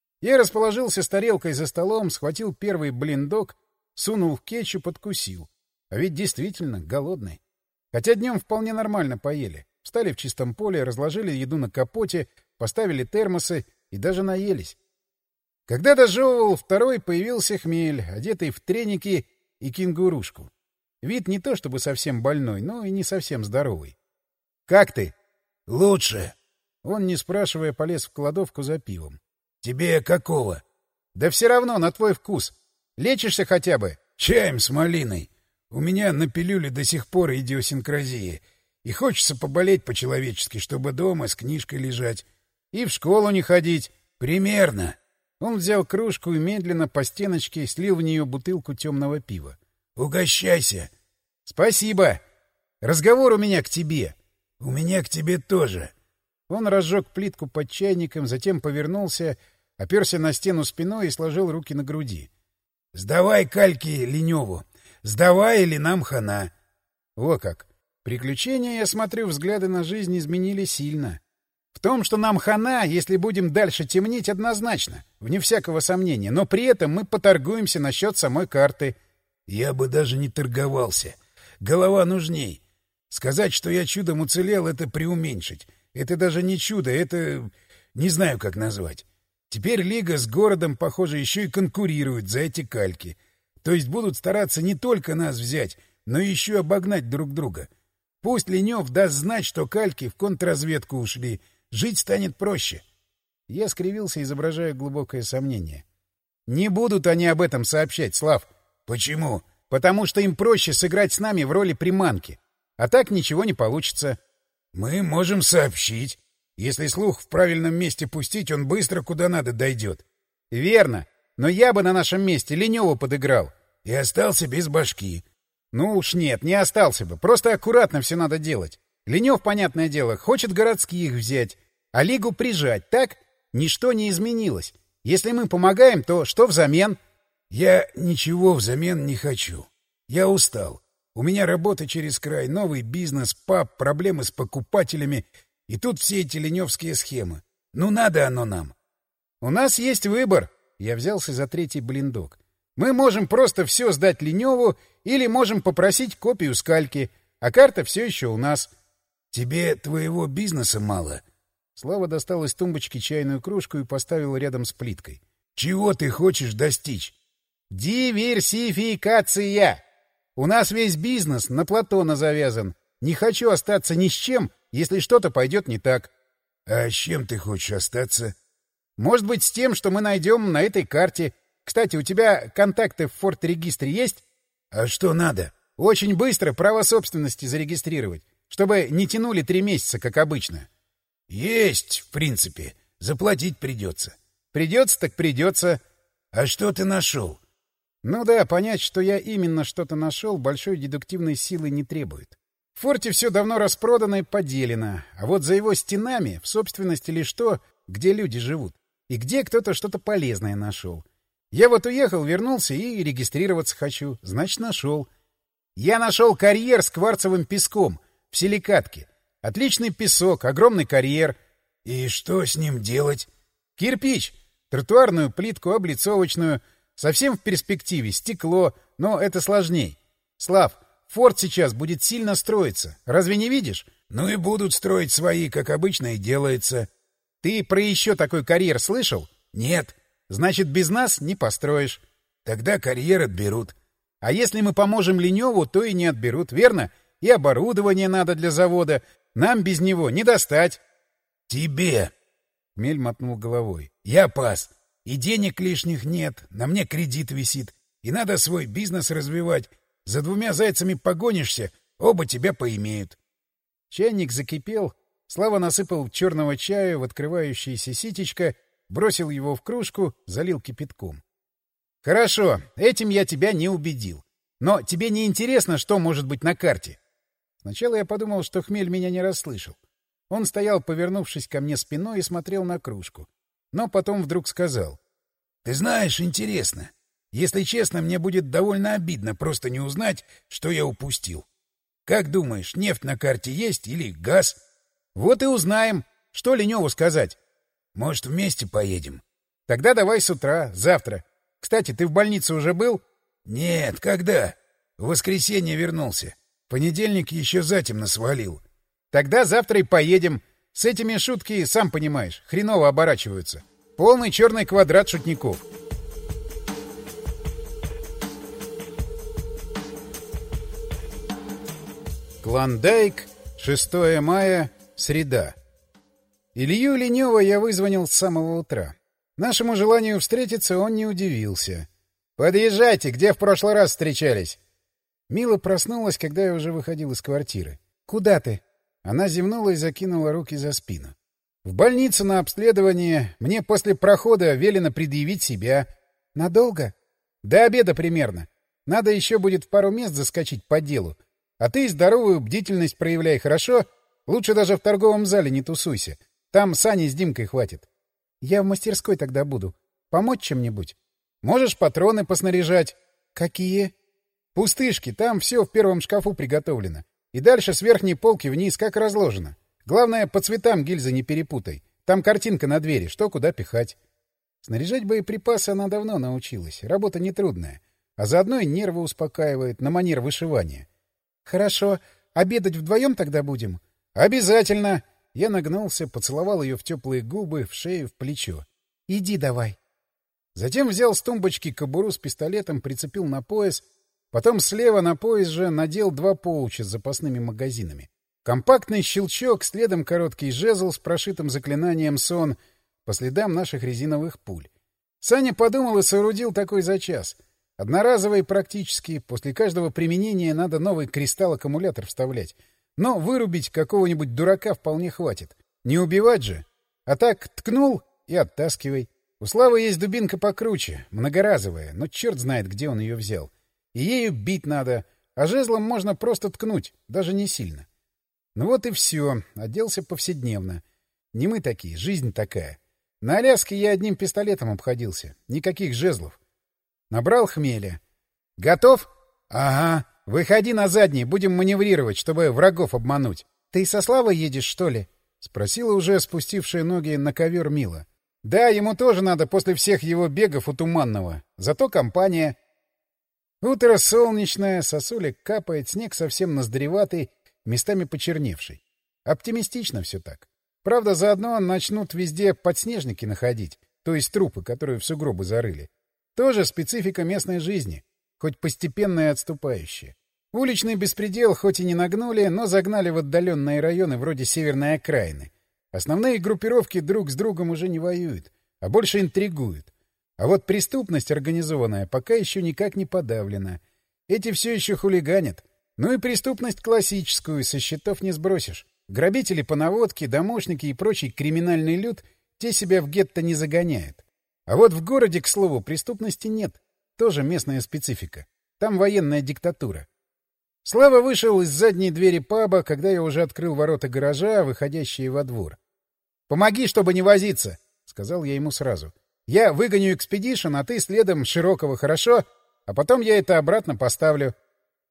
Я расположился с тарелкой за столом, схватил первый блин-дог, сунул в кетчуп, откусил. А ведь действительно голодный. Хотя днем вполне нормально поели. Встали в чистом поле, разложили еду на капоте, поставили термосы и даже наелись. Когда дожевывал второй, появился Хмель, одетый в треники и кенгурушку. Вид не то чтобы совсем больной, но и не совсем здоровый. — Как ты? — Лучше. Он, не спрашивая, полез в кладовку за пивом. — Тебе какого? — Да все равно, на твой вкус. Лечишься хотя бы? — Чаем с малиной. У меня на пилюле до сих пор идиосинкразия. И хочется поболеть по-человечески, чтобы дома с книжкой лежать. И в школу не ходить. Примерно. Он взял кружку и медленно по стеночке слил в нее бутылку темного пива. — Угощайся. — Спасибо. Разговор у меня к тебе. — У меня к тебе тоже. Он разжег плитку под чайником, затем повернулся, оперся на стену спиной и сложил руки на груди. — Сдавай кальки Леневу. Сдавай, или нам хана. О как! Приключения, я смотрю, взгляды на жизнь изменили сильно. В том, что нам хана, если будем дальше темнить, однозначно, вне всякого сомнения, но при этом мы поторгуемся насчет самой карты. Я бы даже не торговался. Голова нужней. Сказать, что я чудом уцелел, это преуменьшить. Это даже не чудо, это... не знаю, как назвать. Теперь Лига с городом, похоже, еще и конкурирует за эти кальки. То есть будут стараться не только нас взять, но еще и обогнать друг друга. Пусть Ленев даст знать, что кальки в контрразведку ушли. Жить станет проще. Я скривился, изображая глубокое сомнение. Не будут они об этом сообщать, Слав. Почему? Потому что им проще сыграть с нами в роли приманки. А так ничего не получится. Мы можем сообщить. Если слух в правильном месте пустить, он быстро куда надо дойдет. Верно. Но я бы на нашем месте Леневу подыграл. И остался без башки. Ну уж нет, не остался бы. Просто аккуратно все надо делать. Ленев, понятное дело, хочет городских взять, а Лигу прижать, так? Ничто не изменилось. Если мы помогаем, то что взамен? Я ничего взамен не хочу. Я устал. У меня работа через край, новый бизнес, паб, проблемы с покупателями. И тут все эти леневские схемы. Ну надо оно нам. У нас есть выбор. Я взялся за третий блиндок. Мы можем просто все сдать Леневу или можем попросить копию с кальки, а карта все еще у нас. Тебе твоего бизнеса мало. Слава достал из тумбочки чайную кружку и поставил рядом с плиткой. Чего ты хочешь достичь? Диверсификация. У нас весь бизнес на Платона завязан. Не хочу остаться ни с чем, если что-то пойдет не так. А с чем ты хочешь остаться? Может быть, с тем, что мы найдем на этой карте. Кстати, у тебя контакты в форт-регистре есть? А что надо? Очень быстро право собственности зарегистрировать, чтобы не тянули три месяца, как обычно. Есть, в принципе. Заплатить придется. Придется, так придется. А что ты нашел? Ну да, понять, что я именно что-то нашел, большой дедуктивной силы не требует. В форте все давно распродано и поделено, а вот за его стенами, в собственности лишь то, где люди живут, и где кто-то что-то полезное нашел. Я вот уехал, вернулся и регистрироваться хочу, значит, нашел. Я нашел карьер с кварцевым песком в силикатке. Отличный песок, огромный карьер. И что с ним делать? Кирпич, тротуарную плитку, облицовочную. Совсем в перспективе, стекло, но это сложней. Слав, форт сейчас будет сильно строиться. Разве не видишь? Ну и будут строить свои, как обычно и делается. Ты про еще такой карьер слышал? Нет. Значит, без нас не построишь. Тогда карьер отберут. А если мы поможем Леневу, то и не отберут, верно? И оборудование надо для завода. Нам без него не достать. Тебе. Хмель мотнул головой. Я пас. И денег лишних нет, на мне кредит висит. И надо свой бизнес развивать. За двумя зайцами погонишься, оба тебя поимеют. Чайник закипел. Слава насыпал черного чая в открывающееся ситечко, бросил его в кружку, залил кипятком. — Хорошо, этим я тебя не убедил. Но тебе не интересно, что может быть на карте? Сначала я подумал, что Хмель меня не расслышал. Он стоял, повернувшись ко мне спиной, и смотрел на кружку. Но потом вдруг сказал. — Ты знаешь, интересно. Если честно, мне будет довольно обидно просто не узнать, что я упустил. Как думаешь, нефть на карте есть или газ? — Вот и узнаем. Что Леневу сказать? — Может, вместе поедем? — Тогда давай с утра, завтра. Кстати, ты в больнице уже был? — Нет, когда? В воскресенье вернулся. В понедельник еще затемно свалил. — Тогда завтра и поедем. С этими шутки, сам понимаешь, хреново оборачиваются. Полный черный квадрат шутников. Клондайк, шестое мая, среда. Илью Ленева я вызвонил с самого утра. Нашему желанию встретиться он не удивился. «Подъезжайте, где в прошлый раз встречались?» Мила проснулась, когда я уже выходил из квартиры. «Куда ты?» Она зевнула и закинула руки за спину. «В больницу на обследование. Мне после прохода велено предъявить себя». «Надолго?» «До обеда примерно. Надо еще будет в пару мест заскочить по делу. А ты здоровую бдительность проявляй, хорошо? Лучше даже в торговом зале не тусуйся. Там Сани с Димкой хватит». «Я в мастерской тогда буду. Помочь чем-нибудь?» «Можешь патроны поснаряжать». «Какие?» «Пустышки. Там все в первом шкафу приготовлено. И дальше с верхней полки вниз как разложено. Главное, по цветам гильзы не перепутай. Там картинка на двери, что куда пихать». Снаряжать боеприпасы она давно научилась. Работа нетрудная. А заодно и нервы успокаивает, на манер вышивания. «Хорошо. Обедать вдвоем тогда будем?» «Обязательно!» Я нагнулся, поцеловал ее в теплые губы, в шею, в плечо. «Иди давай». Затем взял с тумбочки кобуру с пистолетом, прицепил на пояс. Потом слева на пояс же надел два поуча с запасными магазинами. Компактный щелчок, следом короткий жезл с прошитым заклинанием «Сон» по следам наших резиновых пуль. Саня подумал и соорудил такой за час. Одноразовый практически, после каждого применения надо новый кристалл-аккумулятор вставлять. Но вырубить какого-нибудь дурака вполне хватит. Не убивать же. А так ткнул и оттаскивай. У Славы есть дубинка покруче, многоразовая, но черт знает, где он ее взял. И ею бить надо, а жезлом можно просто ткнуть, даже не сильно. Ну вот и все, оделся повседневно. Не мы такие, жизнь такая. На Аляске я одним пистолетом обходился, никаких жезлов. Набрал хмеля. «Готов?» «Ага. Выходи на задний, будем маневрировать, чтобы врагов обмануть». «Ты со Славой едешь, что ли?» — спросила уже спустившая ноги на ковер Мила. «Да, ему тоже надо после всех его бегов у Туманного. Зато компания». Утро солнечное, сосулек капает, снег совсем ноздреватый, местами почерневший. Оптимистично все так. Правда, заодно начнут везде подснежники находить, то есть трупы, которые в сугробы зарыли. Тоже специфика местной жизни, хоть постепенно и отступающая. Уличный беспредел хоть и не нагнули, но загнали в отдаленные районы вроде северной окраины. Основные группировки друг с другом уже не воюют, а больше интригуют. А вот преступность организованная пока еще никак не подавлена. Эти все еще хулиганят. Ну и преступность классическую со счетов не сбросишь. Грабители по наводке, домушники и прочий криминальный люд те себя в гетто не загоняют. А вот в городе, к слову, преступности нет. Тоже местная специфика. Там военная диктатура. Слава вышел из задней двери паба, когда я уже открыл ворота гаража, выходящие во двор. «Помоги, чтобы не возиться», — сказал я ему сразу. «Я выгоню экспедишн, а ты следом Широкого, хорошо? А потом я это обратно поставлю».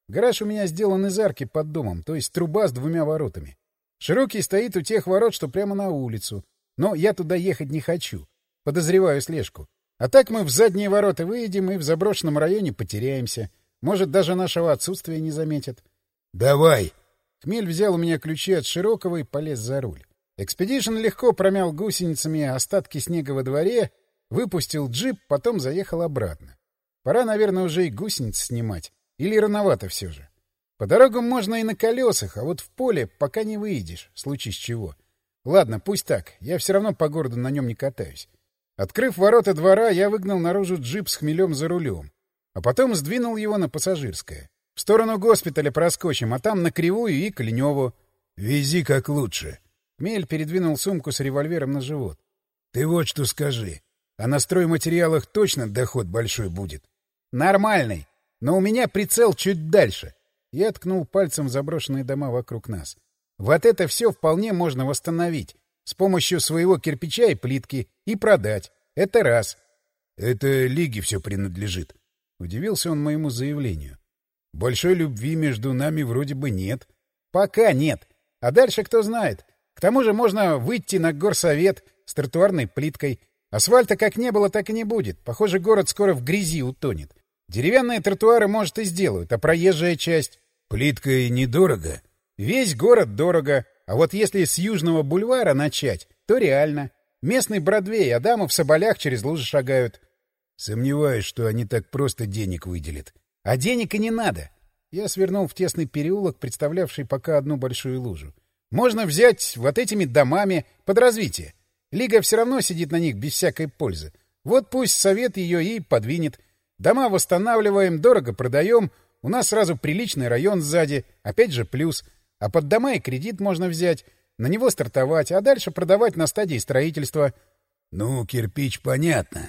Гараж у меня сделан из арки под домом, то есть труба с двумя воротами. Широкий стоит у тех ворот, что прямо на улицу. Но я туда ехать не хочу. Подозреваю слежку. А так мы в задние ворота выедем и в заброшенном районе потеряемся. Может, даже нашего отсутствия не заметят. — Давай! Хмель взял у меня ключи от Широкого и полез за руль. Экспедишн легко промял гусеницами остатки снега во дворе, выпустил джип, потом заехал обратно. Пора, наверное, уже и гусениц снимать. Или рановато все же. По дорогам можно и на колесах, а вот в поле пока не выедешь, в случае с чего. Ладно, пусть так, я все равно по городу на нем не катаюсь. Открыв ворота двора, я выгнал наружу джип с Хмелем за рулем, а потом сдвинул его на Пассажирское. В сторону госпиталя проскочим, а там на Кривую и к Леневу. — Вези как лучше. Хмель передвинул сумку с револьвером на живот. — Ты вот что скажи. А на стройматериалах точно доход большой будет? — Нормальный. Но у меня прицел чуть дальше. Я ткнул пальцем в заброшенные дома вокруг нас. Вот это все вполне можно восстановить. С помощью своего кирпича и плитки. И продать. Это раз. — Это Лиге все принадлежит. Удивился он моему заявлению. Большой любви между нами вроде бы нет. — Пока нет. А дальше кто знает. К тому же можно выйти на горсовет с тротуарной плиткой. Асфальта как не было, так и не будет. Похоже, город скоро в грязи утонет. Деревянные тротуары, может, и сделают, а проезжая часть... Плиткой недорого. Весь город дорого. А вот если с Южного бульвара начать, то реально. Местный Бродвей, а дамы в соболях через лужи шагают. Сомневаюсь, что они так просто денег выделят. А денег и не надо. Я свернул в тесный переулок, представлявший пока одну большую лужу. Можно взять вот этими домами под развитие. Лига все равно сидит на них без всякой пользы. Вот пусть совет ее и подвинет. Дома восстанавливаем, дорого продаем. У нас сразу приличный район сзади. Опять же плюс. А под дома и кредит можно взять. На него стартовать, а дальше продавать на стадии строительства. Ну, кирпич понятно.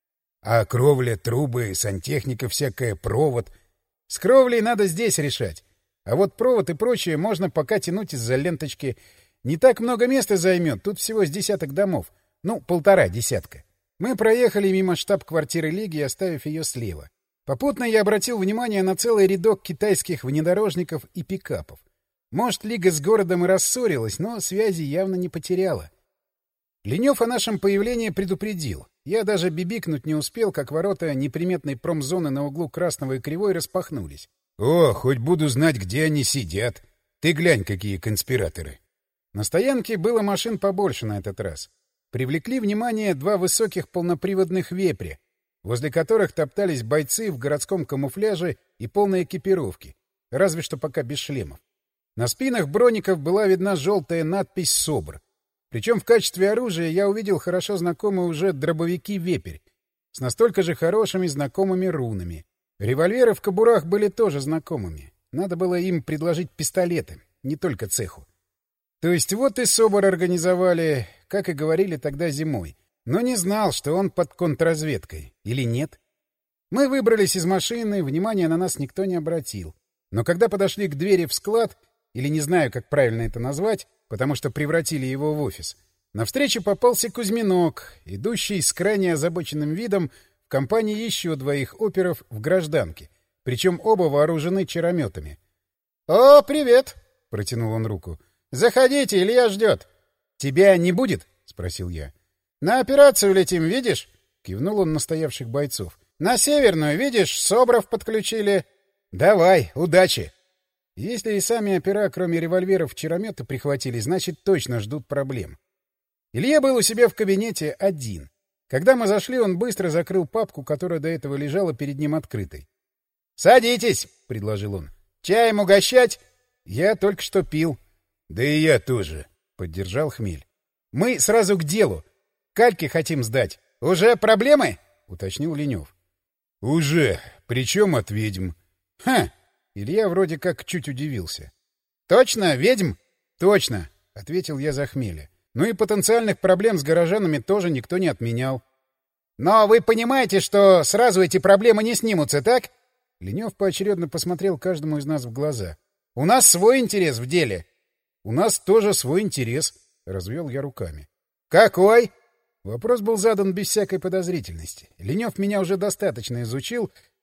А кровля, трубы, сантехника всякая, провод. С кровлей надо здесь решать. А вот провод и прочее можно пока тянуть из-за ленточки. Не так много места займет, тут всего с десяток домов. Ну, полтора десятка. Мы проехали мимо штаб-квартиры Лиги, оставив ее слева. Попутно я обратил внимание на целый рядок китайских внедорожников и пикапов. Может, Лига с городом и рассорилась, но связи явно не потеряла. Ленев о нашем появлении предупредил. Я даже бибикнуть не успел, как ворота неприметной промзоны на углу Красного и Кривой распахнулись. О, хоть буду знать, где они сидят. Ты глянь, какие конспираторы. На стоянке было машин побольше на этот раз. Привлекли внимание два высоких полноприводных вепря, возле которых топтались бойцы в городском камуфляже и полной экипировке, разве что пока без шлемов. На спинах броников была видна желтая надпись «СОБР». Причем в качестве оружия я увидел хорошо знакомые уже дробовики «Вепрь» с настолько же хорошими знакомыми рунами. Револьверы в кобурах были тоже знакомыми. Надо было им предложить пистолеты, не только цеху. То есть вот и СОБР организовали, как и говорили тогда зимой. Но не знал, что он под контрразведкой. Или нет? Мы выбрались из машины, внимания на нас никто не обратил. Но когда подошли к двери в склад, или не знаю, как правильно это назвать, потому что превратили его в офис, навстречу попался Кузьминок, идущий с крайне озабоченным видом в компании еще двоих оперов в гражданке, причем оба вооружены чарометами. — О, привет! — протянул он руку. — Заходите, Илья ждет. — Тебя не будет? — спросил я. — На операцию летим, видишь? — кивнул он на стоявших бойцов. — На Северную, видишь, СОБРов подключили. — Давай, удачи! Если и сами опера, кроме револьверов, чарометы прихватили, значит, точно ждут проблем. Илья был у себя в кабинете один. Когда мы зашли, он быстро закрыл папку, которая до этого лежала перед ним открытой. — Садитесь, — предложил он. — Чаем угощать? Я только что пил. — Да и я тоже, — поддержал Хмель. — Мы сразу к делу. Кальки хотим сдать. Уже проблемы? — уточнил Ленев. — Уже. Причем от ведьм. — Ха! Илья вроде как чуть удивился. — Точно, ведьм? — Точно, — ответил я за Хмеля. Ну и потенциальных проблем с горожанами тоже никто не отменял. — Но вы понимаете, что сразу эти проблемы не снимутся, так? Ленев поочередно посмотрел каждому из нас в глаза. — У нас свой интерес в деле. — У нас тоже свой интерес, — развел я руками. — Какой? Вопрос был задан без всякой подозрительности. Ленев меня уже достаточно изучил,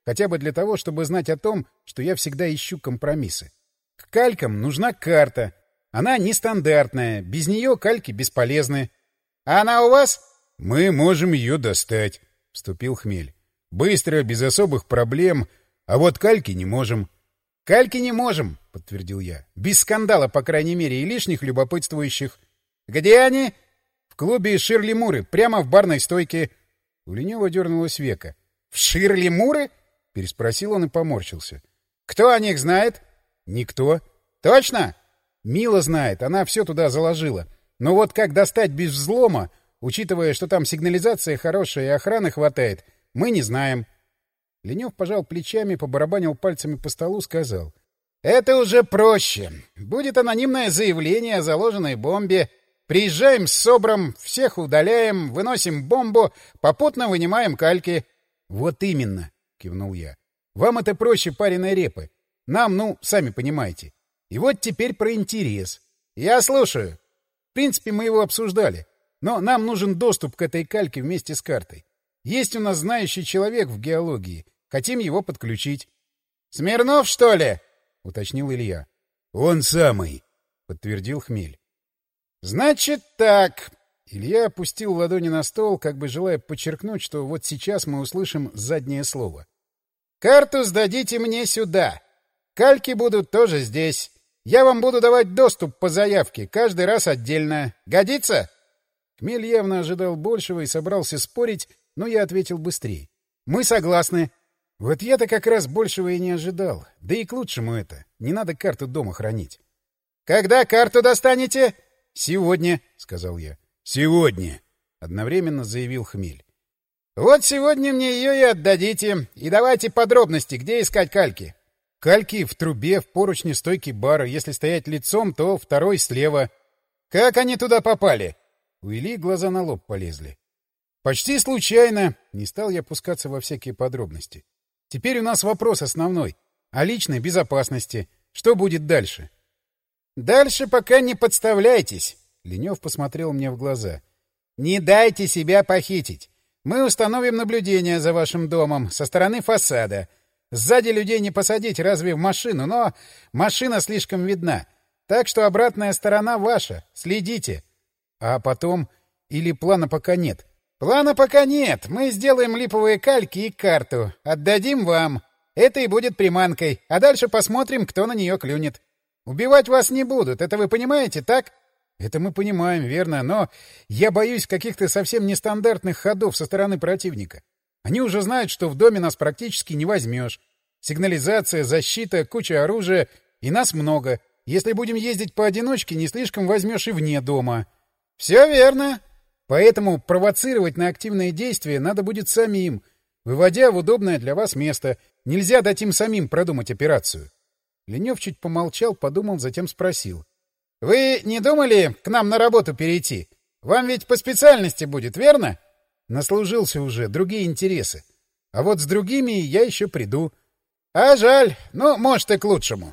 хотя бы для того, чтобы знать о том, что я всегда ищу компромиссы. К калькам нужна карта. Она нестандартная, без нее кальки бесполезны. А она у вас? — Мы можем ее достать, — вступил Хмель. — Быстро, без особых проблем, а вот кальки не можем. — Кальки не можем, — подтвердил я. — Без скандала, по крайней мере, и лишних любопытствующих. — Где они? — В клубе Ширли Муры, прямо в барной стойке. У Ленева дернулось веко. — В Ширли Муры? — переспросил он и поморщился. — Кто о них знает? — Никто. — Точно? — Мила знает, она все туда заложила. Но вот как достать без взлома, учитывая, что там сигнализация хорошая и охраны хватает, мы не знаем. Ленев пожал плечами, побарабанил пальцами по столу, сказал. — Это уже проще. Будет анонимное заявление о заложенной бомбе. Приезжаем с СОБРом, всех удаляем, выносим бомбу, попутно вынимаем кальки. — Вот именно, — кивнул я. — Вам это проще пареной репы. Нам, ну, сами понимаете. И вот теперь про интерес. — Я слушаю. В принципе, мы его обсуждали. Но нам нужен доступ к этой кальке вместе с картой. Есть у нас знающий человек в геологии. Хотим его подключить. — Смирнов, что ли? — уточнил Илья. — Он самый, — подтвердил Хмель. — Значит так. Илья опустил ладони на стол, как бы желая подчеркнуть, что вот сейчас мы услышим заднее слово. — Карту сдадите мне сюда. Кальки будут тоже здесь. Я вам буду давать доступ по заявке, каждый раз отдельно. Годится? Хмель явно ожидал большего и собрался спорить, но я ответил быстрее. — Мы согласны. Вот я-то как раз большего и не ожидал. Да и к лучшему это. Не надо карту дома хранить. — Когда карту достанете? — Сегодня, — сказал я. — Сегодня, — одновременно заявил Хмель. — Вот сегодня мне ее и отдадите. И давайте подробности, где искать кальки. — Кальки в трубе, в поручне стойки бара. Если стоять лицом, то второй слева. — Как они туда попали? У Ильи глаза на лоб полезли. — Почти случайно. Не стал я пускаться во всякие подробности. Теперь у нас вопрос основной. О личной безопасности. Что будет дальше? — Дальше пока не подставляйтесь. Ленев посмотрел мне в глаза. — Не дайте себя похитить. Мы установим наблюдение за вашим домом со стороны фасада. Сзади людей не посадить, разве в машину, но машина слишком видна. Так что обратная сторона ваша. Следите. А потом... Или плана пока нет? Плана пока нет. Мы сделаем липовые кальки и карту. Отдадим вам. Это и будет приманкой. А дальше посмотрим, кто на нее клюнет. Убивать вас не будут. Это вы понимаете, так? Это мы понимаем, верно. Но я боюсь каких-то совсем нестандартных ходов со стороны противника. Они уже знают, что в доме нас практически не возьмешь. Сигнализация, защита, куча оружия. И нас много. Если будем ездить поодиночке, не слишком возьмешь и вне дома. — Все верно. Поэтому провоцировать на активные действия надо будет самим, выводя в удобное для вас место. Нельзя дать им самим продумать операцию. Ленев чуть помолчал, подумал, затем спросил. — Вы не думали к нам на работу перейти? Вам ведь по специальности будет, верно? Наслужился уже, другие интересы. А вот с другими я еще приду. А жаль, но может и к лучшему.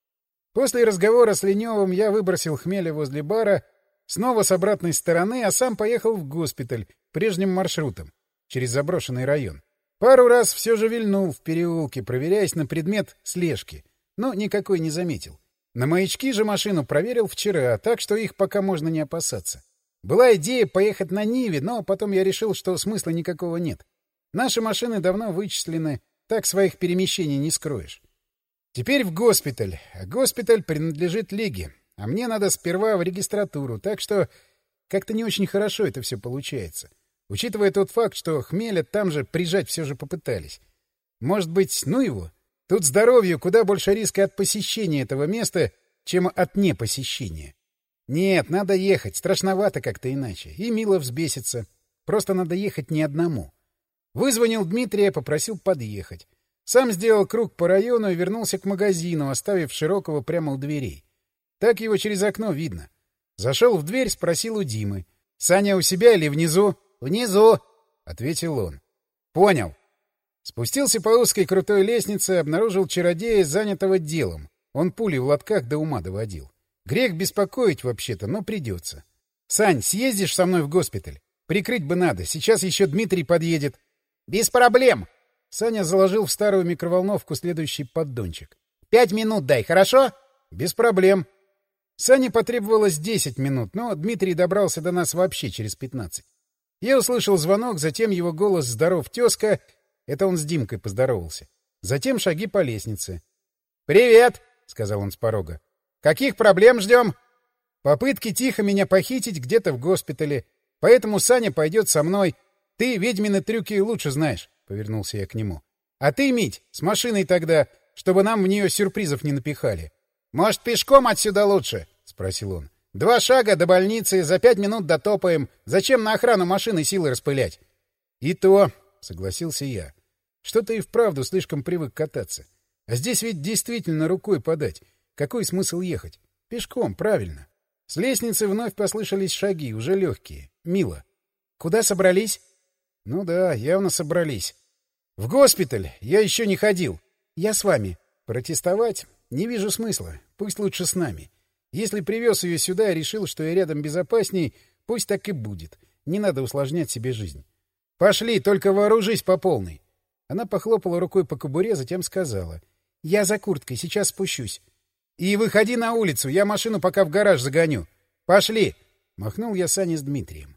После разговора с Леневым я выбросил Хмеля возле бара, снова с обратной стороны, а сам поехал в госпиталь прежним маршрутом, через заброшенный район. Пару раз все же вильнул в переулке, проверяясь на предмет слежки, но никакой не заметил. На маячки же машину проверил вчера, так что их пока можно не опасаться. Была идея поехать на Ниве, но потом я решил, что смысла никакого нет. Наши машины давно вычислены, так своих перемещений не скроешь. Теперь в госпиталь, а госпиталь принадлежит Лиге. А мне надо сперва в регистратуру, так что как-то не очень хорошо это все получается. Учитывая тот факт, что Хмеля там же прижать все же попытались. Может быть, ну его? Тут здоровью куда больше риска от посещения этого места, чем от непосещения. Нет, надо ехать, страшновато как-то иначе. И Мила взбесится. Просто надо ехать не одному. Вызвонил Дмитрия, попросил подъехать. Сам сделал круг по району и вернулся к магазину, оставив Широкого прямо у дверей. Так его через окно видно. Зашел в дверь, спросил у Димы. — Саня у себя или внизу? — Внизу, — ответил он. — Понял. Спустился по узкой крутой лестнице, обнаружил чародея, занятого делом. Он пули в лотках до ума доводил. Грех беспокоить вообще-то, но придется. — Сань, съездишь со мной в госпиталь? Прикрыть бы надо, сейчас еще Дмитрий подъедет. — Без проблем. Саня заложил в старую микроволновку следующий поддончик. «Пять минут дай, хорошо?» «Без проблем». Сане потребовалось десять минут, но Дмитрий добрался до нас вообще через пятнадцать. Я услышал звонок, затем его голос «Здоров, тезка!» Это он с Димкой поздоровался. Затем шаги по лестнице. «Привет!» — сказал он с порога. «Каких проблем ждем?» «Попытки тихо меня похитить где-то в госпитале. Поэтому Саня пойдет со мной. Ты ведьмины трюки лучше знаешь», — повернулся я к нему. «А ты, Мить, с машиной тогда, чтобы нам в нее сюрпризов не напихали». «Может, пешком отсюда лучше?» — спросил он. «Два шага до больницы, за пять минут дотопаем. Зачем на охрану машины силы распылять?» «И то», — согласился я. «Что-то и вправду слишком привык кататься. А здесь ведь действительно рукой подать. Какой смысл ехать? Пешком, правильно». С лестницы вновь послышались шаги, уже легкие. Мило. «Куда собрались?» «Ну да, явно собрались. В госпиталь. Я еще не ходил. Я с вами. Протестовать? Не вижу смысла. Пусть лучше с нами. Если привез ее сюда и решил, что я рядом безопасней, пусть так и будет. Не надо усложнять себе жизнь. Пошли, только вооружись по полной». Она похлопала рукой по кобуре, затем сказала. «Я за курткой, сейчас спущусь». «И выходи на улицу, я машину пока в гараж загоню. Пошли!» Махнул я Сане с Дмитрием.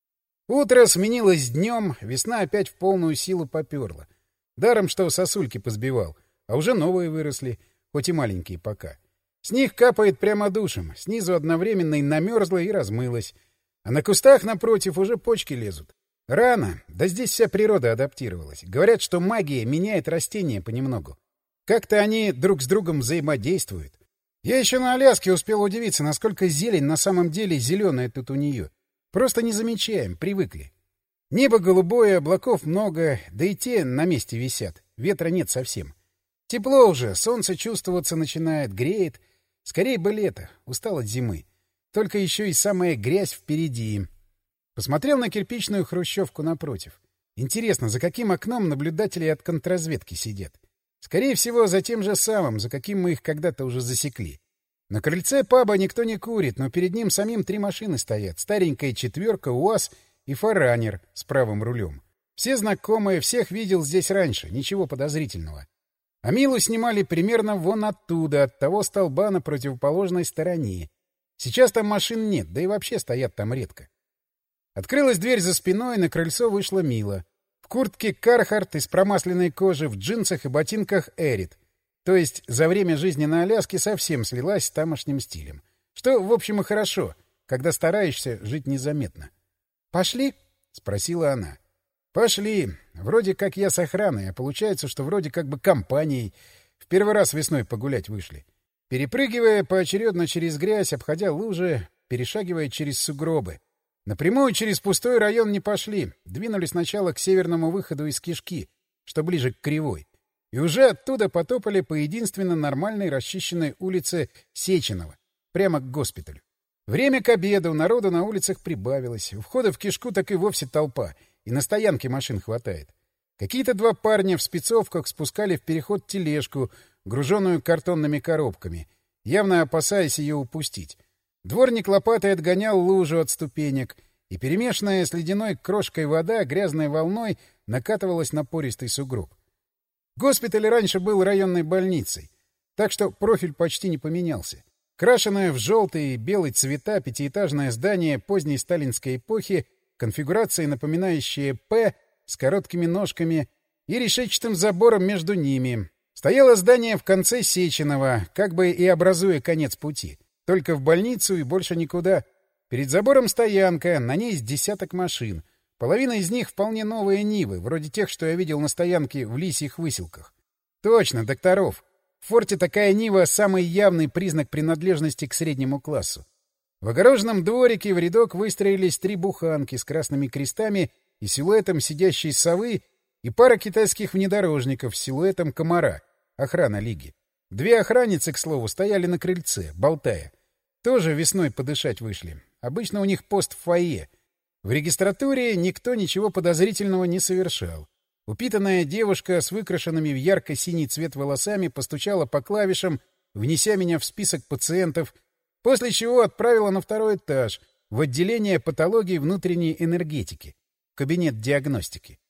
Утро сменилось днем, весна опять в полную силу поперла. Даром, что сосульки позбивал, а уже новые выросли, хоть и маленькие пока. С них капает прямо душем, снизу одновременно и намерзла, и размылась. А на кустах напротив уже почки лезут. Рано, да здесь вся природа адаптировалась. Говорят, что магия меняет растения понемногу. Как-то они друг с другом взаимодействуют. Я еще на Аляске успел удивиться, насколько зелень на самом деле зеленая тут у нее. Просто не замечаем, привыкли. Небо голубое, облаков много, да и те на месте висят. Ветра нет совсем. Тепло уже, солнце чувствоваться начинает, греет. Скорее бы лето, устал от зимы. Только еще и самая грязь впереди. Посмотрел на кирпичную хрущевку напротив. Интересно, за каким окном наблюдатели от контрразведки сидят? Скорее всего, за тем же самым, за каким мы их когда-то уже засекли. На крыльце паба никто не курит, но перед ним самим три машины стоят. Старенькая четверка, УАЗ и форанер с правым рулем. Все знакомые, всех видел здесь раньше, ничего подозрительного. А Милу снимали примерно вон оттуда, от того столба на противоположной стороне. Сейчас там машин нет, да и вообще стоят там редко. Открылась дверь за спиной, и на крыльцо вышла Мила. В куртке Кархарт из промасленной кожи, в джинсах и ботинках Эрит. То есть за время жизни на Аляске совсем слилась с тамошним стилем. Что, в общем, и хорошо, когда стараешься жить незаметно. «Пошли?» — спросила она. «Пошли. Вроде как я с охраной, а получается, что вроде как бы компанией. В первый раз весной погулять вышли. Перепрыгивая поочередно через грязь, обходя лужи, перешагивая через сугробы. Напрямую через пустой район не пошли. Двинули сначала к северному выходу из Кишки, что ближе к Кривой. И уже оттуда потопали по единственно нормальной расчищенной улице Сеченова, прямо к госпиталю. Время к обеду, народу на улицах прибавилось. У входа в Кишку так и вовсе толпа, и на стоянке машин хватает. Какие-то два парня в спецовках спускали в переход тележку, груженную картонными коробками, явно опасаясь ее упустить. Дворник лопатой отгонял лужу от ступенек, и перемешанная с ледяной крошкой вода грязной волной накатывалась на пористый сугроб. Госпиталь раньше был районной больницей, так что профиль почти не поменялся. Крашенное в желтый и белый цвета пятиэтажное здание поздней сталинской эпохи, конфигурацией напоминающее «П» с короткими ножками и решетчатым забором между ними. Стояло здание в конце Сеченова, как бы и образуя конец пути. Только в больницу и больше никуда. Перед забором стоянка, на ней с десяток машин. Половина из них вполне новые Нивы, вроде тех, что я видел на стоянке в Лисьих Выселках. Точно, докторов. В форте такая Нива — самый явный признак принадлежности к среднему классу. В огороженном дворике в рядок выстроились три буханки с красными крестами и силуэтом сидящей совы и пара китайских внедорожников с силуэтом комара, охрана лиги. Две охранницы, к слову, стояли на крыльце, болтая. Тоже весной подышать вышли. Обычно у них пост в фойе. В регистратуре никто ничего подозрительного не совершал. Упитанная девушка с выкрашенными в ярко-синий цвет волосами постучала по клавишам, внеся меня в список пациентов, после чего отправила на второй этаж, в отделение патологии внутренней энергетики, в кабинет диагностики.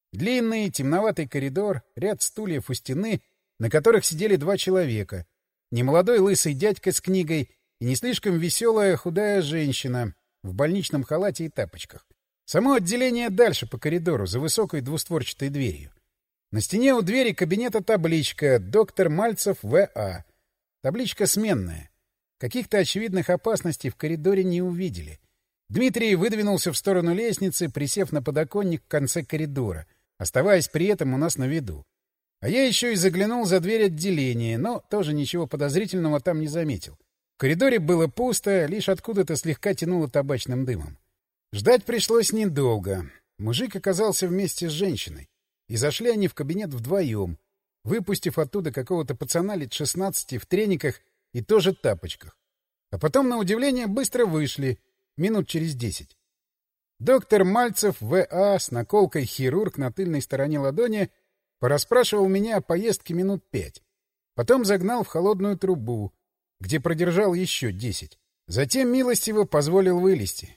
Длинный, темноватый коридор, ряд стульев у стены, на которых сидели два человека. Немолодой лысый дядька с книгой и не слишком веселая худая женщина в больничном халате и тапочках. Само отделение дальше по коридору, за высокой двустворчатой дверью. На стене у двери кабинета табличка «Доктор Мальцев В А». Табличка сменная. Каких-то очевидных опасностей в коридоре не увидели. Дмитрий выдвинулся в сторону лестницы, присев на подоконник в конце коридора, оставаясь при этом у нас на виду. А я еще и заглянул за дверь отделения, но тоже ничего подозрительного там не заметил. В коридоре было пусто, лишь откуда-то слегка тянуло табачным дымом. Ждать пришлось недолго. Мужик оказался вместе с женщиной. И зашли они в кабинет вдвоем, выпустив оттуда какого-то пацана лет шестнадцати в трениках и тоже тапочках. А потом, на удивление, быстро вышли, минут через десять. Доктор Мальцев В А с наколкой «Хирург» на тыльной стороне ладони порасспрашивал меня о поездке минут пять. Потом загнал в холодную трубу, где продержал еще десять. Затем милостиво позволил вылезти.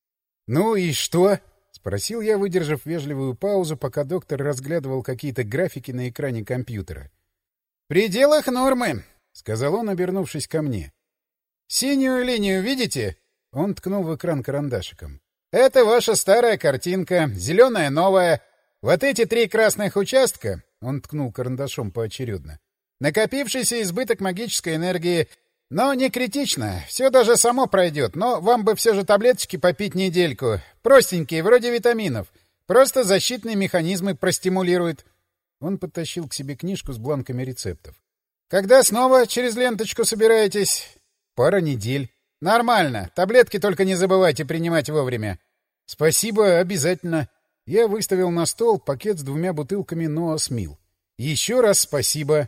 «Ну и что?» — спросил я, выдержав вежливую паузу, пока доктор разглядывал какие-то графики на экране компьютера. — В пределах нормы, — сказал он, обернувшись ко мне. — Синюю линию видите? — он ткнул в экран карандашиком. — Это ваша старая картинка, зеленая новая. Вот эти три красных участка, — он ткнул карандашом поочередно, — накопившийся избыток магической энергии. Но не критично, все даже само пройдет, но вам бы все же таблеточки попить недельку. Простенькие, вроде витаминов. Просто защитные механизмы простимулируют. Он подтащил к себе книжку с бланками рецептов. Когда снова через ленточку собираетесь? Пара недель. Нормально. Таблетки только не забывайте принимать вовремя. Спасибо, обязательно. Я выставил на стол пакет с двумя бутылками Ноас Мил. Еще раз спасибо.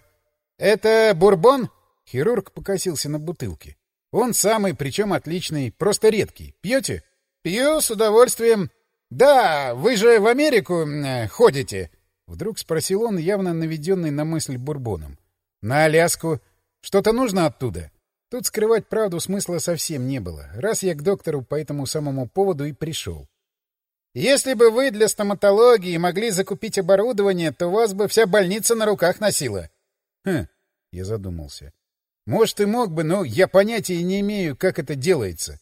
Это бурбон? Хирург покосился на бутылке. Он самый, причем отличный, просто редкий. Пьете? Пью с удовольствием. Да, вы же в Америку э, ходите? Вдруг спросил он, явно наведенный на мысль бурбоном. На Аляску. Что-то нужно оттуда? Тут скрывать правду смысла совсем не было, раз я к доктору по этому самому поводу и пришел. Если бы вы для стоматологии могли закупить оборудование, то вас бы вся больница на руках носила. Хм, я задумался. Может, и мог бы, но я понятия не имею, как это делается.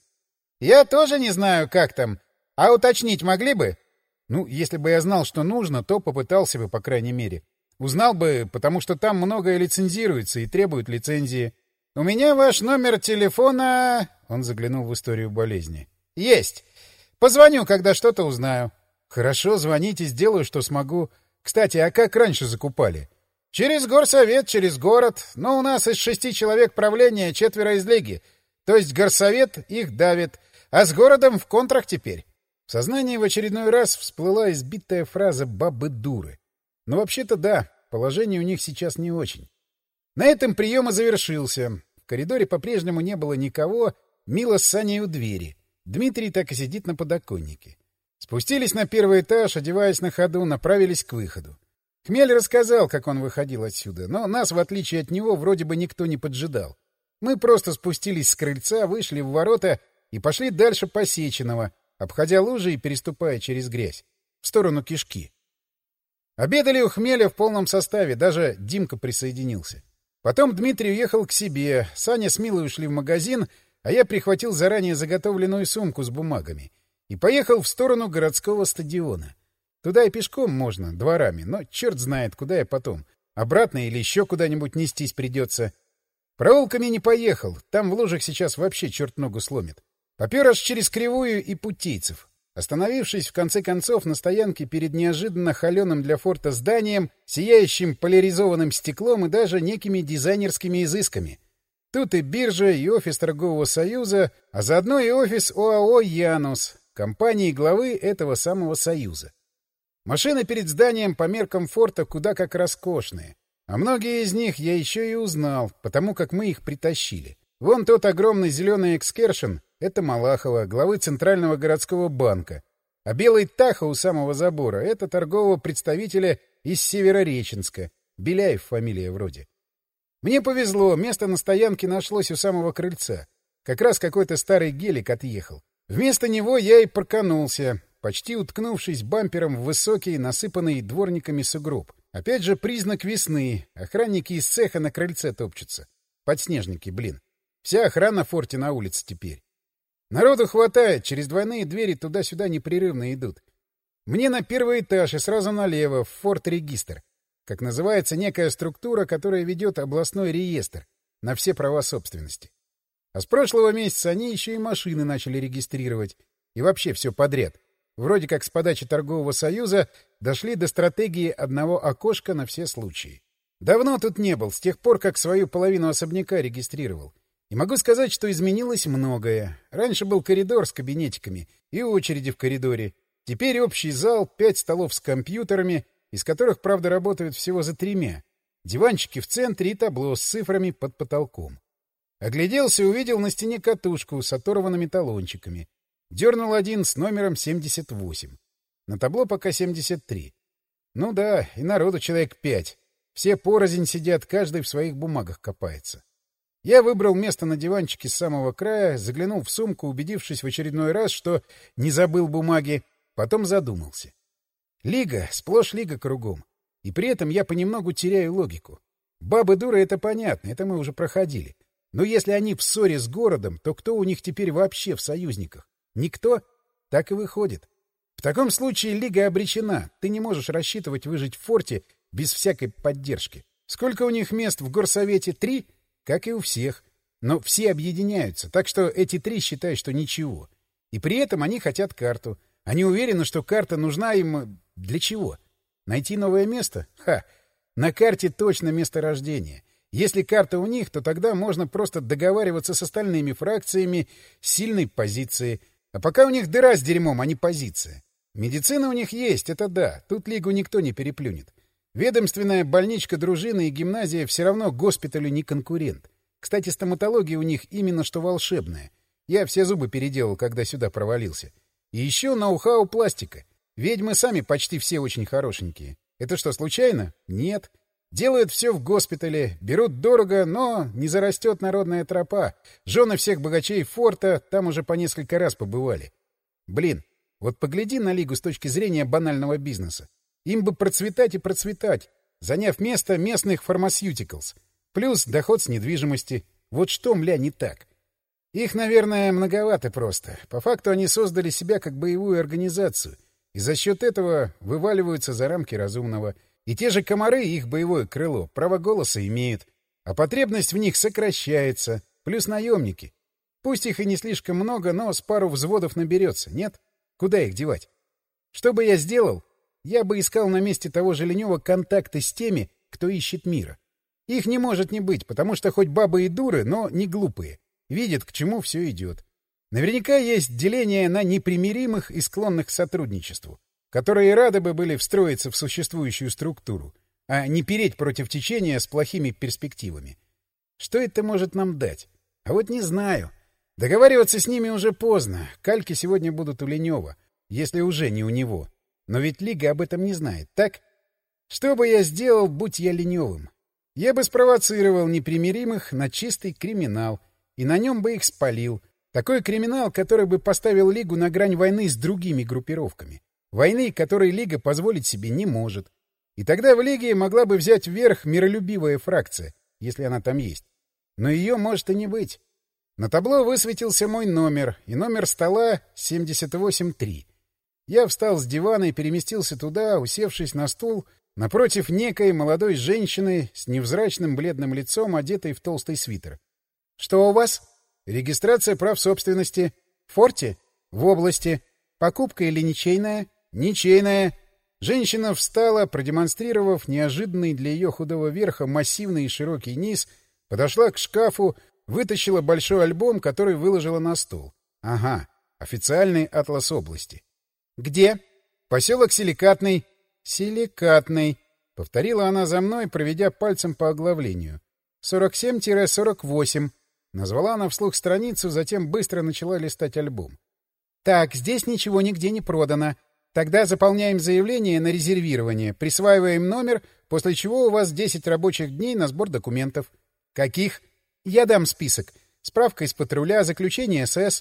Я тоже не знаю, как там. А уточнить могли бы? Ну, если бы я знал, что нужно, то попытался бы, по крайней мере. Узнал бы, потому что там многое лицензируется и требует лицензии. У меня ваш номер телефона... Он заглянул в историю болезни. Есть. Позвоню, когда что-то узнаю. Хорошо, звоните, сделаю, что смогу. Кстати, а как раньше закупали? Через горсовет, через город. Но у нас из шести человек правления четверо из лиги. То есть горсовет их давит. А с городом в контракт теперь. В сознании в очередной раз всплыла избитая фраза «бабы-дуры». Но вообще-то да, положение у них сейчас не очень. На этом прием и завершился. В коридоре по-прежнему не было никого. Мила с Саней у двери. Дмитрий так и сидит на подоконнике. Спустились на первый этаж, одеваясь на ходу, направились к выходу. Хмель рассказал, как он выходил отсюда, но нас, в отличие от него, вроде бы никто не поджидал. Мы просто спустились с крыльца, вышли в ворота и пошли дальше по Сеченова, обходя лужи и переступая через грязь, в сторону Кишки. Обедали у Хмеля в полном составе, даже Димка присоединился. Потом Дмитрий уехал к себе, Саня с Милой ушли в магазин, а я прихватил заранее заготовленную сумку с бумагами и поехал в сторону городского стадиона. Туда и пешком можно, дворами, но черт знает, куда я потом. Обратно или еще куда-нибудь нестись придется. Проулками не поехал, там в лужах сейчас вообще черт ногу сломит. Попер аж через Кривую и Путейцев, остановившись в конце концов на стоянке перед неожиданно холеным для форта зданием, сияющим поляризованным стеклом и даже некими дизайнерскими изысками. Тут и биржа, и офис торгового союза, а заодно и офис ОАО «Янус», компании главы этого самого союза. Машины перед зданием по меркам форта куда как роскошные. А многие из них я еще и узнал, потому как мы их притащили. Вон тот огромный зеленый экскершен — это Малахова, главы Центрального городского банка. А белый Таха у самого забора — это торгового представителя из Северореченска. Беляев фамилия вроде. Мне повезло, место на стоянке нашлось у самого крыльца. Как раз какой-то старый гелик отъехал. Вместо него я и парканулся. почти уткнувшись бампером в высокий, насыпанный дворниками сугроб. Опять же признак весны. Охранники из цеха на крыльце топчутся. Подснежники, блин. Вся охрана в форте на улице теперь. Народу хватает, через двойные двери туда-сюда непрерывно идут. Мне на первый этаж и сразу налево, в форт-регистр. Как называется некая структура, которая ведет областной реестр на все права собственности. А с прошлого месяца они еще и машины начали регистрировать. И вообще все подряд. Вроде как с подачи торгового союза дошли до стратегии одного окошка на все случаи. Давно тут не был, с тех пор, как свою половину особняка регистрировал. И могу сказать, что изменилось многое. Раньше был коридор с кабинетиками и очереди в коридоре. Теперь общий зал, пять столов с компьютерами, из которых, правда, работают всего за тремя. Диванчики в центре и табло с цифрами под потолком. Огляделся и увидел на стене катушку с оторванными талончиками. Дернул один с номером семьдесят восемь. На табло пока семьдесят три. Ну да, и народу человек пять. Все порознь сидят, каждый в своих бумагах копается. Я выбрал место на диванчике с самого края, заглянул в сумку, убедившись в очередной раз, что не забыл бумаги, потом задумался. Лига, сплошь лига кругом. И при этом я понемногу теряю логику. Бабы-дуры — это понятно, это мы уже проходили. Но если они в ссоре с городом, то кто у них теперь вообще в союзниках? Никто? Так и выходит. В таком случае лига обречена. Ты не можешь рассчитывать выжить в форте без всякой поддержки. Сколько у них мест в горсовете? Три? Как и у всех. Но все объединяются, так что эти три считай, что ничего. И при этом они хотят карту. Они уверены, что карта нужна им... Для чего? Найти новое место? Ха! На карте точно месторождение. Если карта у них, то тогда можно просто договариваться с остальными фракциями с сильной позицией. А пока у них дыра с дерьмом, а не позиция. Медицина у них есть, это да. Тут лигу никто не переплюнет. Ведомственная больничка дружины и гимназия все равно госпиталю не конкурент. Кстати, стоматология у них именно что волшебная. Я все зубы переделал, когда сюда провалился. И еще ноу-хау пластика. Ведьмы сами почти все очень хорошенькие. Это что, случайно? Нет. Делают все в госпитале, берут дорого, но не зарастет народная тропа. Жены всех богачей форта там уже по несколько раз побывали. Блин, вот погляди на лигу с точки зрения банального бизнеса. Им бы процветать и процветать, заняв место местных фармасьютикалс. Плюс доход с недвижимости. Вот что, мля, не так? Их, наверное, многовато просто. По факту они создали себя как боевую организацию. И за счет этого вываливаются за рамки разумного. И те же комары, их боевое крыло, право голоса имеют. А потребность в них сокращается. Плюс наемники. Пусть их и не слишком много, но с пару взводов наберется, нет? Куда их девать? Что бы я сделал? Я бы искал на месте того же Ленева контакты с теми, кто ищет мира. Их не может не быть, потому что хоть бабы и дуры, но не глупые. Видят, к чему все идет. Наверняка есть деление на непримиримых и склонных к сотрудничеству, которые рады бы были встроиться в существующую структуру, а не переть против течения с плохими перспективами. Что это может нам дать? А вот не знаю. Договариваться с ними уже поздно. Кальки сегодня будут у Ленева, если уже не у него. Но ведь Лига об этом не знает, так? Что бы я сделал, будь я Леневым? Я бы спровоцировал непримиримых на чистый криминал, и на нем бы их спалил. Такой криминал, который бы поставил Лигу на грань войны с другими группировками. Войны, которой Лига позволить себе не может. И тогда в Лиге могла бы взять вверх миролюбивая фракция, если она там есть. Но ее может и не быть. На табло высветился мой номер, и номер стола семьдесят восемь три. Я встал с дивана и переместился туда, усевшись на стул напротив некой молодой женщины с невзрачным бледным лицом, одетой в толстый свитер. — Что у вас? — Регистрация прав собственности. — В форте? — В области. — Покупка или ничейная? — Ничейная. Женщина встала, продемонстрировав неожиданный для ее худого верха массивный и широкий низ, подошла к шкафу, вытащила большой альбом, который выложила на стол. Ага, официальный атлас области. — Где? — Поселок Силикатный. — Силикатный, — повторила она за мной, проведя пальцем по оглавлению. — сорок семь сорок восемь. Назвала она вслух страницу, затем быстро начала листать альбом. — Так, здесь ничего нигде не продано. Тогда заполняем заявление на резервирование, присваиваем номер, после чего у вас десять рабочих дней на сбор документов. — Каких? — Я дам список. Справка из патруля, заключение эс эс.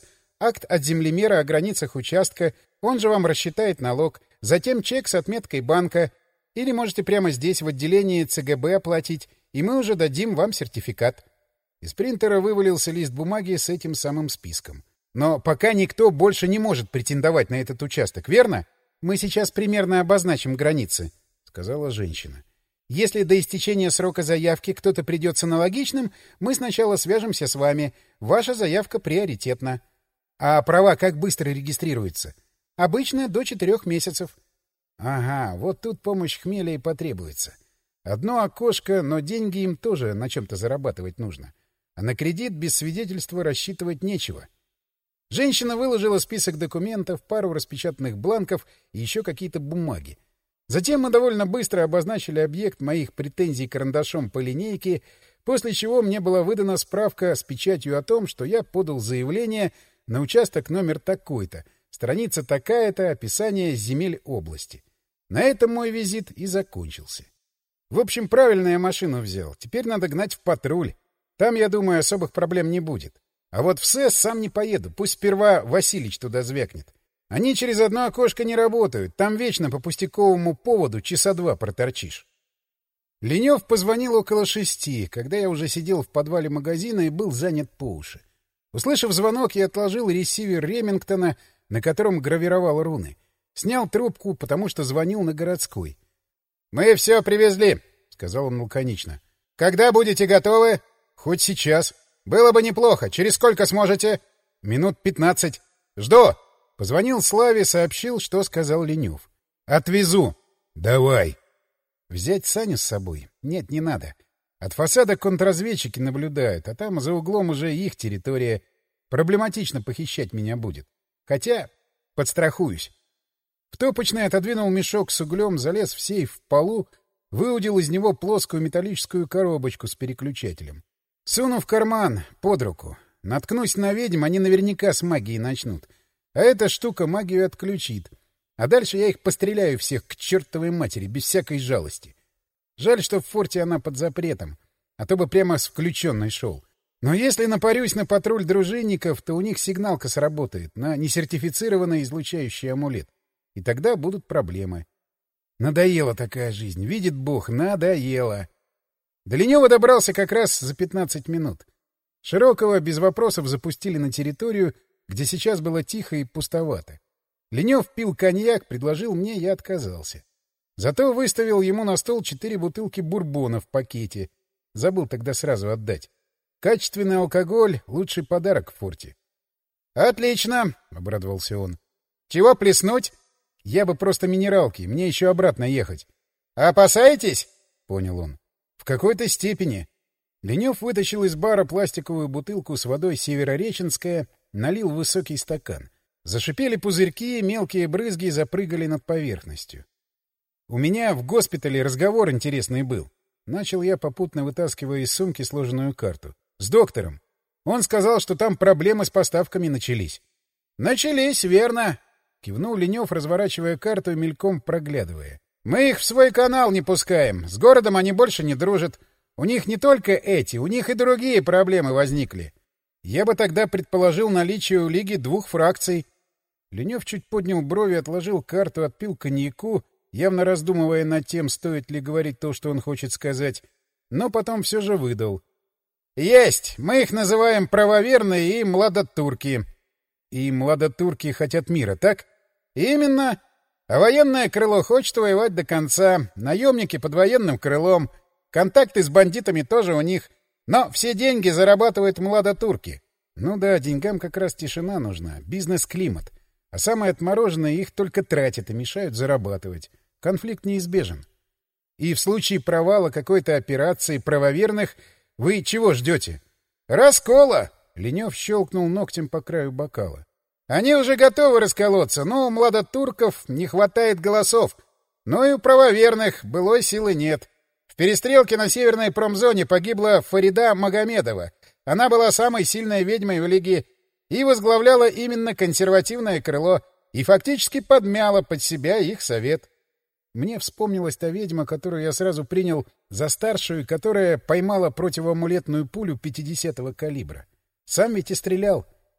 акт от землемера о границах участка, он же вам рассчитает налог, затем чек с отметкой банка, или можете прямо здесь в отделении ЦГБ оплатить, и мы уже дадим вам сертификат. Из принтера вывалился лист бумаги с этим самым списком. Но пока никто больше не может претендовать на этот участок, верно? Мы сейчас примерно обозначим границы, — сказала женщина. Если до истечения срока заявки кто-то придет с аналогичным, мы сначала свяжемся с вами. Ваша заявка приоритетна. А права как быстро регистрируются? Обычно до четырех месяцев. Ага, вот тут помощь Хмеля и потребуется. Одно окошко, но деньги им тоже на чем-то зарабатывать нужно. А на кредит без свидетельства рассчитывать нечего. Женщина выложила список документов, пару распечатанных бланков и еще какие-то бумаги. Затем мы довольно быстро обозначили объект моих претензий карандашом по линейке, после чего мне была выдана справка с печатью о том, что я подал заявление на участок номер такой-то, страница такая-то, описание земель области. На этом мой визит и закончился. В общем, правильно я машину взял. Теперь надо гнать в патруль. Там, я думаю, особых проблем не будет. А вот в СЭС сам не поеду. Пусть сперва Василич туда звякнет. Они через одно окошко не работают. Там вечно по пустяковому поводу часа два проторчишь. Ленев позвонил около шести, когда я уже сидел в подвале магазина и был занят по уши. Услышав звонок, я отложил ресивер Ремингтона, на котором гравировал руны. Снял трубку, потому что звонил на городской. — Мы все привезли, — сказал он лаконично. — Когда будете готовы? — Хоть сейчас. — Было бы неплохо. Через сколько сможете? — Минут пятнадцать. — Жду. Позвонил Славе, сообщил, что сказал Ленев. — Отвезу. — Давай. Взять Саню с собой? Нет, не надо. От фасада контрразведчики наблюдают, а там за углом уже их территория. Проблематично похищать меня будет. Хотя подстрахуюсь. В топочной отодвинул мешок с углем, залез в сейф в полу, выудил из него плоскую металлическую коробочку с переключателем. Суну в карман, под руку. Наткнусь на ведьм, они наверняка с магией начнут. А эта штука магию отключит. А дальше я их постреляю всех к чертовой матери, без всякой жалости. Жаль, что в форте она под запретом, а то бы прямо с включенной шел. Но если напарюсь на патруль дружинников, то у них сигналка сработает на несертифицированный излучающий амулет. И тогда будут проблемы. Надоела такая жизнь. Видит Бог, надоела. До Ленева добрался как раз за пятнадцать минут. Широкого без вопросов запустили на территорию, где сейчас было тихо и пустовато. Ленев пил коньяк, предложил мне, я отказался. Зато выставил ему на стол четыре бутылки бурбона в пакете. Забыл тогда сразу отдать. Качественный алкоголь — лучший подарок в форте. — Отлично, — обрадовался он. — Чего плеснуть? Я бы просто минералки, мне еще обратно ехать. — Опасаетесь? — понял он. — В какой-то степени. Ленев вытащил из бара пластиковую бутылку с водой Северореченская, налил в высокий стакан. Зашипели пузырьки, мелкие брызги запрыгали над поверхностью. У меня в госпитале разговор интересный был. Начал я, попутно вытаскивая из сумки сложенную карту. С доктором. Он сказал, что там проблемы с поставками начались. — Начались, верно. Кивнул Ленев, разворачивая карту и мельком проглядывая. — Мы их в свой канал не пускаем. С городом они больше не дружат. У них не только эти, у них и другие проблемы возникли. Я бы тогда предположил наличие у Лиги двух фракций. Ленев чуть поднял брови, отложил карту, отпил коньяку, явно раздумывая над тем, стоит ли говорить то, что он хочет сказать, но потом все же выдал. — Есть! Мы их называем правоверные и младотурки. — И младотурки хотят мира, так? — Именно. А военное крыло хочет воевать до конца, наемники под военным крылом, контакты с бандитами тоже у них. Но все деньги зарабатывают младотурки. Ну да, деньгам как раз тишина нужна, бизнес-климат. А самые отмороженные их только тратят и мешают зарабатывать. Конфликт неизбежен. И в случае провала какой-то операции правоверных вы чего ждете? Раскола! Ленев щелкнул ногтем по краю бокала. Они уже готовы расколоться, но у младотурков не хватает голосов. Но и у правоверных былой силы нет. В перестрелке на северной промзоне погибла Фарида Магомедова. Она была самой сильной ведьмой в Лиге и возглавляла именно консервативное крыло и фактически подмяла под себя их совет. Мне вспомнилась та ведьма, которую я сразу принял за старшую, которая поймала противоамулетную пулю пятидесятого калибра. Сам ведь и стрелял.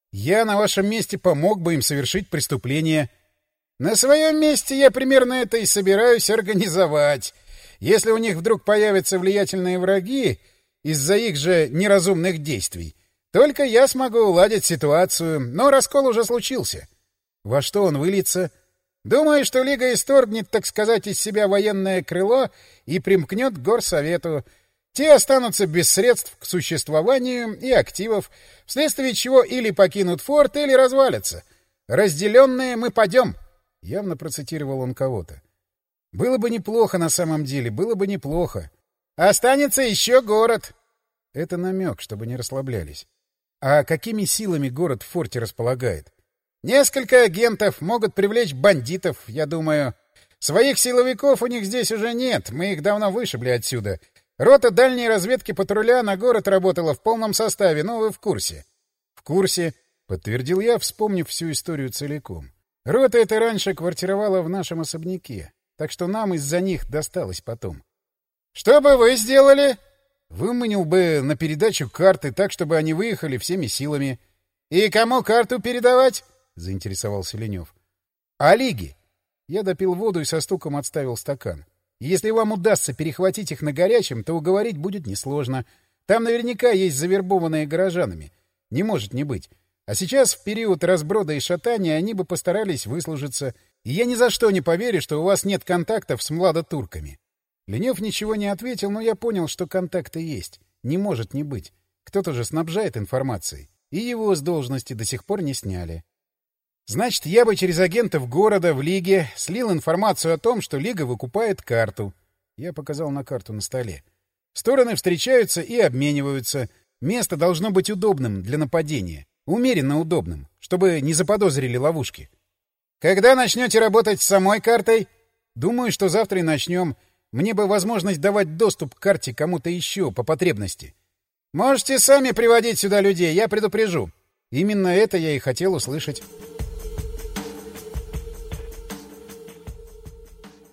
Я на вашем месте помог бы им совершить преступление. На своем месте я примерно это и собираюсь организовать. Если у них вдруг появятся влиятельные враги из-за их же неразумных действий, только я смогу уладить ситуацию, но раскол уже случился. Во что он выльется? Думаю, что Лига исторгнет, так сказать, из себя военное крыло и примкнет к горсовету. Те останутся без средств к существованию и активов, вследствие чего или покинут форт, или развалятся. Разделенные мы падем. Явно процитировал он кого-то. Было бы неплохо на самом деле, было бы неплохо. Останется еще город. Это намек, чтобы не расслаблялись. А какими силами город в форте располагает? Несколько агентов могут привлечь бандитов, я думаю. Своих силовиков у них здесь уже нет, мы их давно вышибли отсюда. Рота дальней разведки патруля на город работала в полном составе, но вы в курсе. — В курсе, — подтвердил я, вспомнив всю историю целиком. Рота эта раньше квартировала в нашем особняке, так что нам из-за них досталось потом. — Что бы вы сделали? — Выманил бы на передачу карты так, чтобы они выехали всеми силами. — И кому карту передавать? — заинтересовался Ленев. — А Лиге? Я допил воду и со стуком отставил стакан. Если вам удастся перехватить их на горячем, то уговорить будет несложно. Там наверняка есть завербованные горожанами. Не может не быть. А сейчас, в период разброда и шатания, они бы постарались выслужиться. И я ни за что не поверю, что у вас нет контактов с младотурками. Ленев ничего не ответил, но я понял, что контакты есть. Не может не быть. Кто-то же снабжает информацией. И его с должности до сих пор не сняли. Значит, я бы через агентов города в Лиге слил информацию о том, что Лига выкупает карту. Я показал на карту на столе. Стороны встречаются и обмениваются. Место должно быть удобным для нападения. Умеренно удобным, чтобы не заподозрили ловушки. Когда начнете работать с самой картой? Думаю, что завтра и начнем. Мне бы возможность давать доступ к карте кому-то еще по потребности. Можете сами приводить сюда людей, я предупрежу. Именно это я и хотел услышать.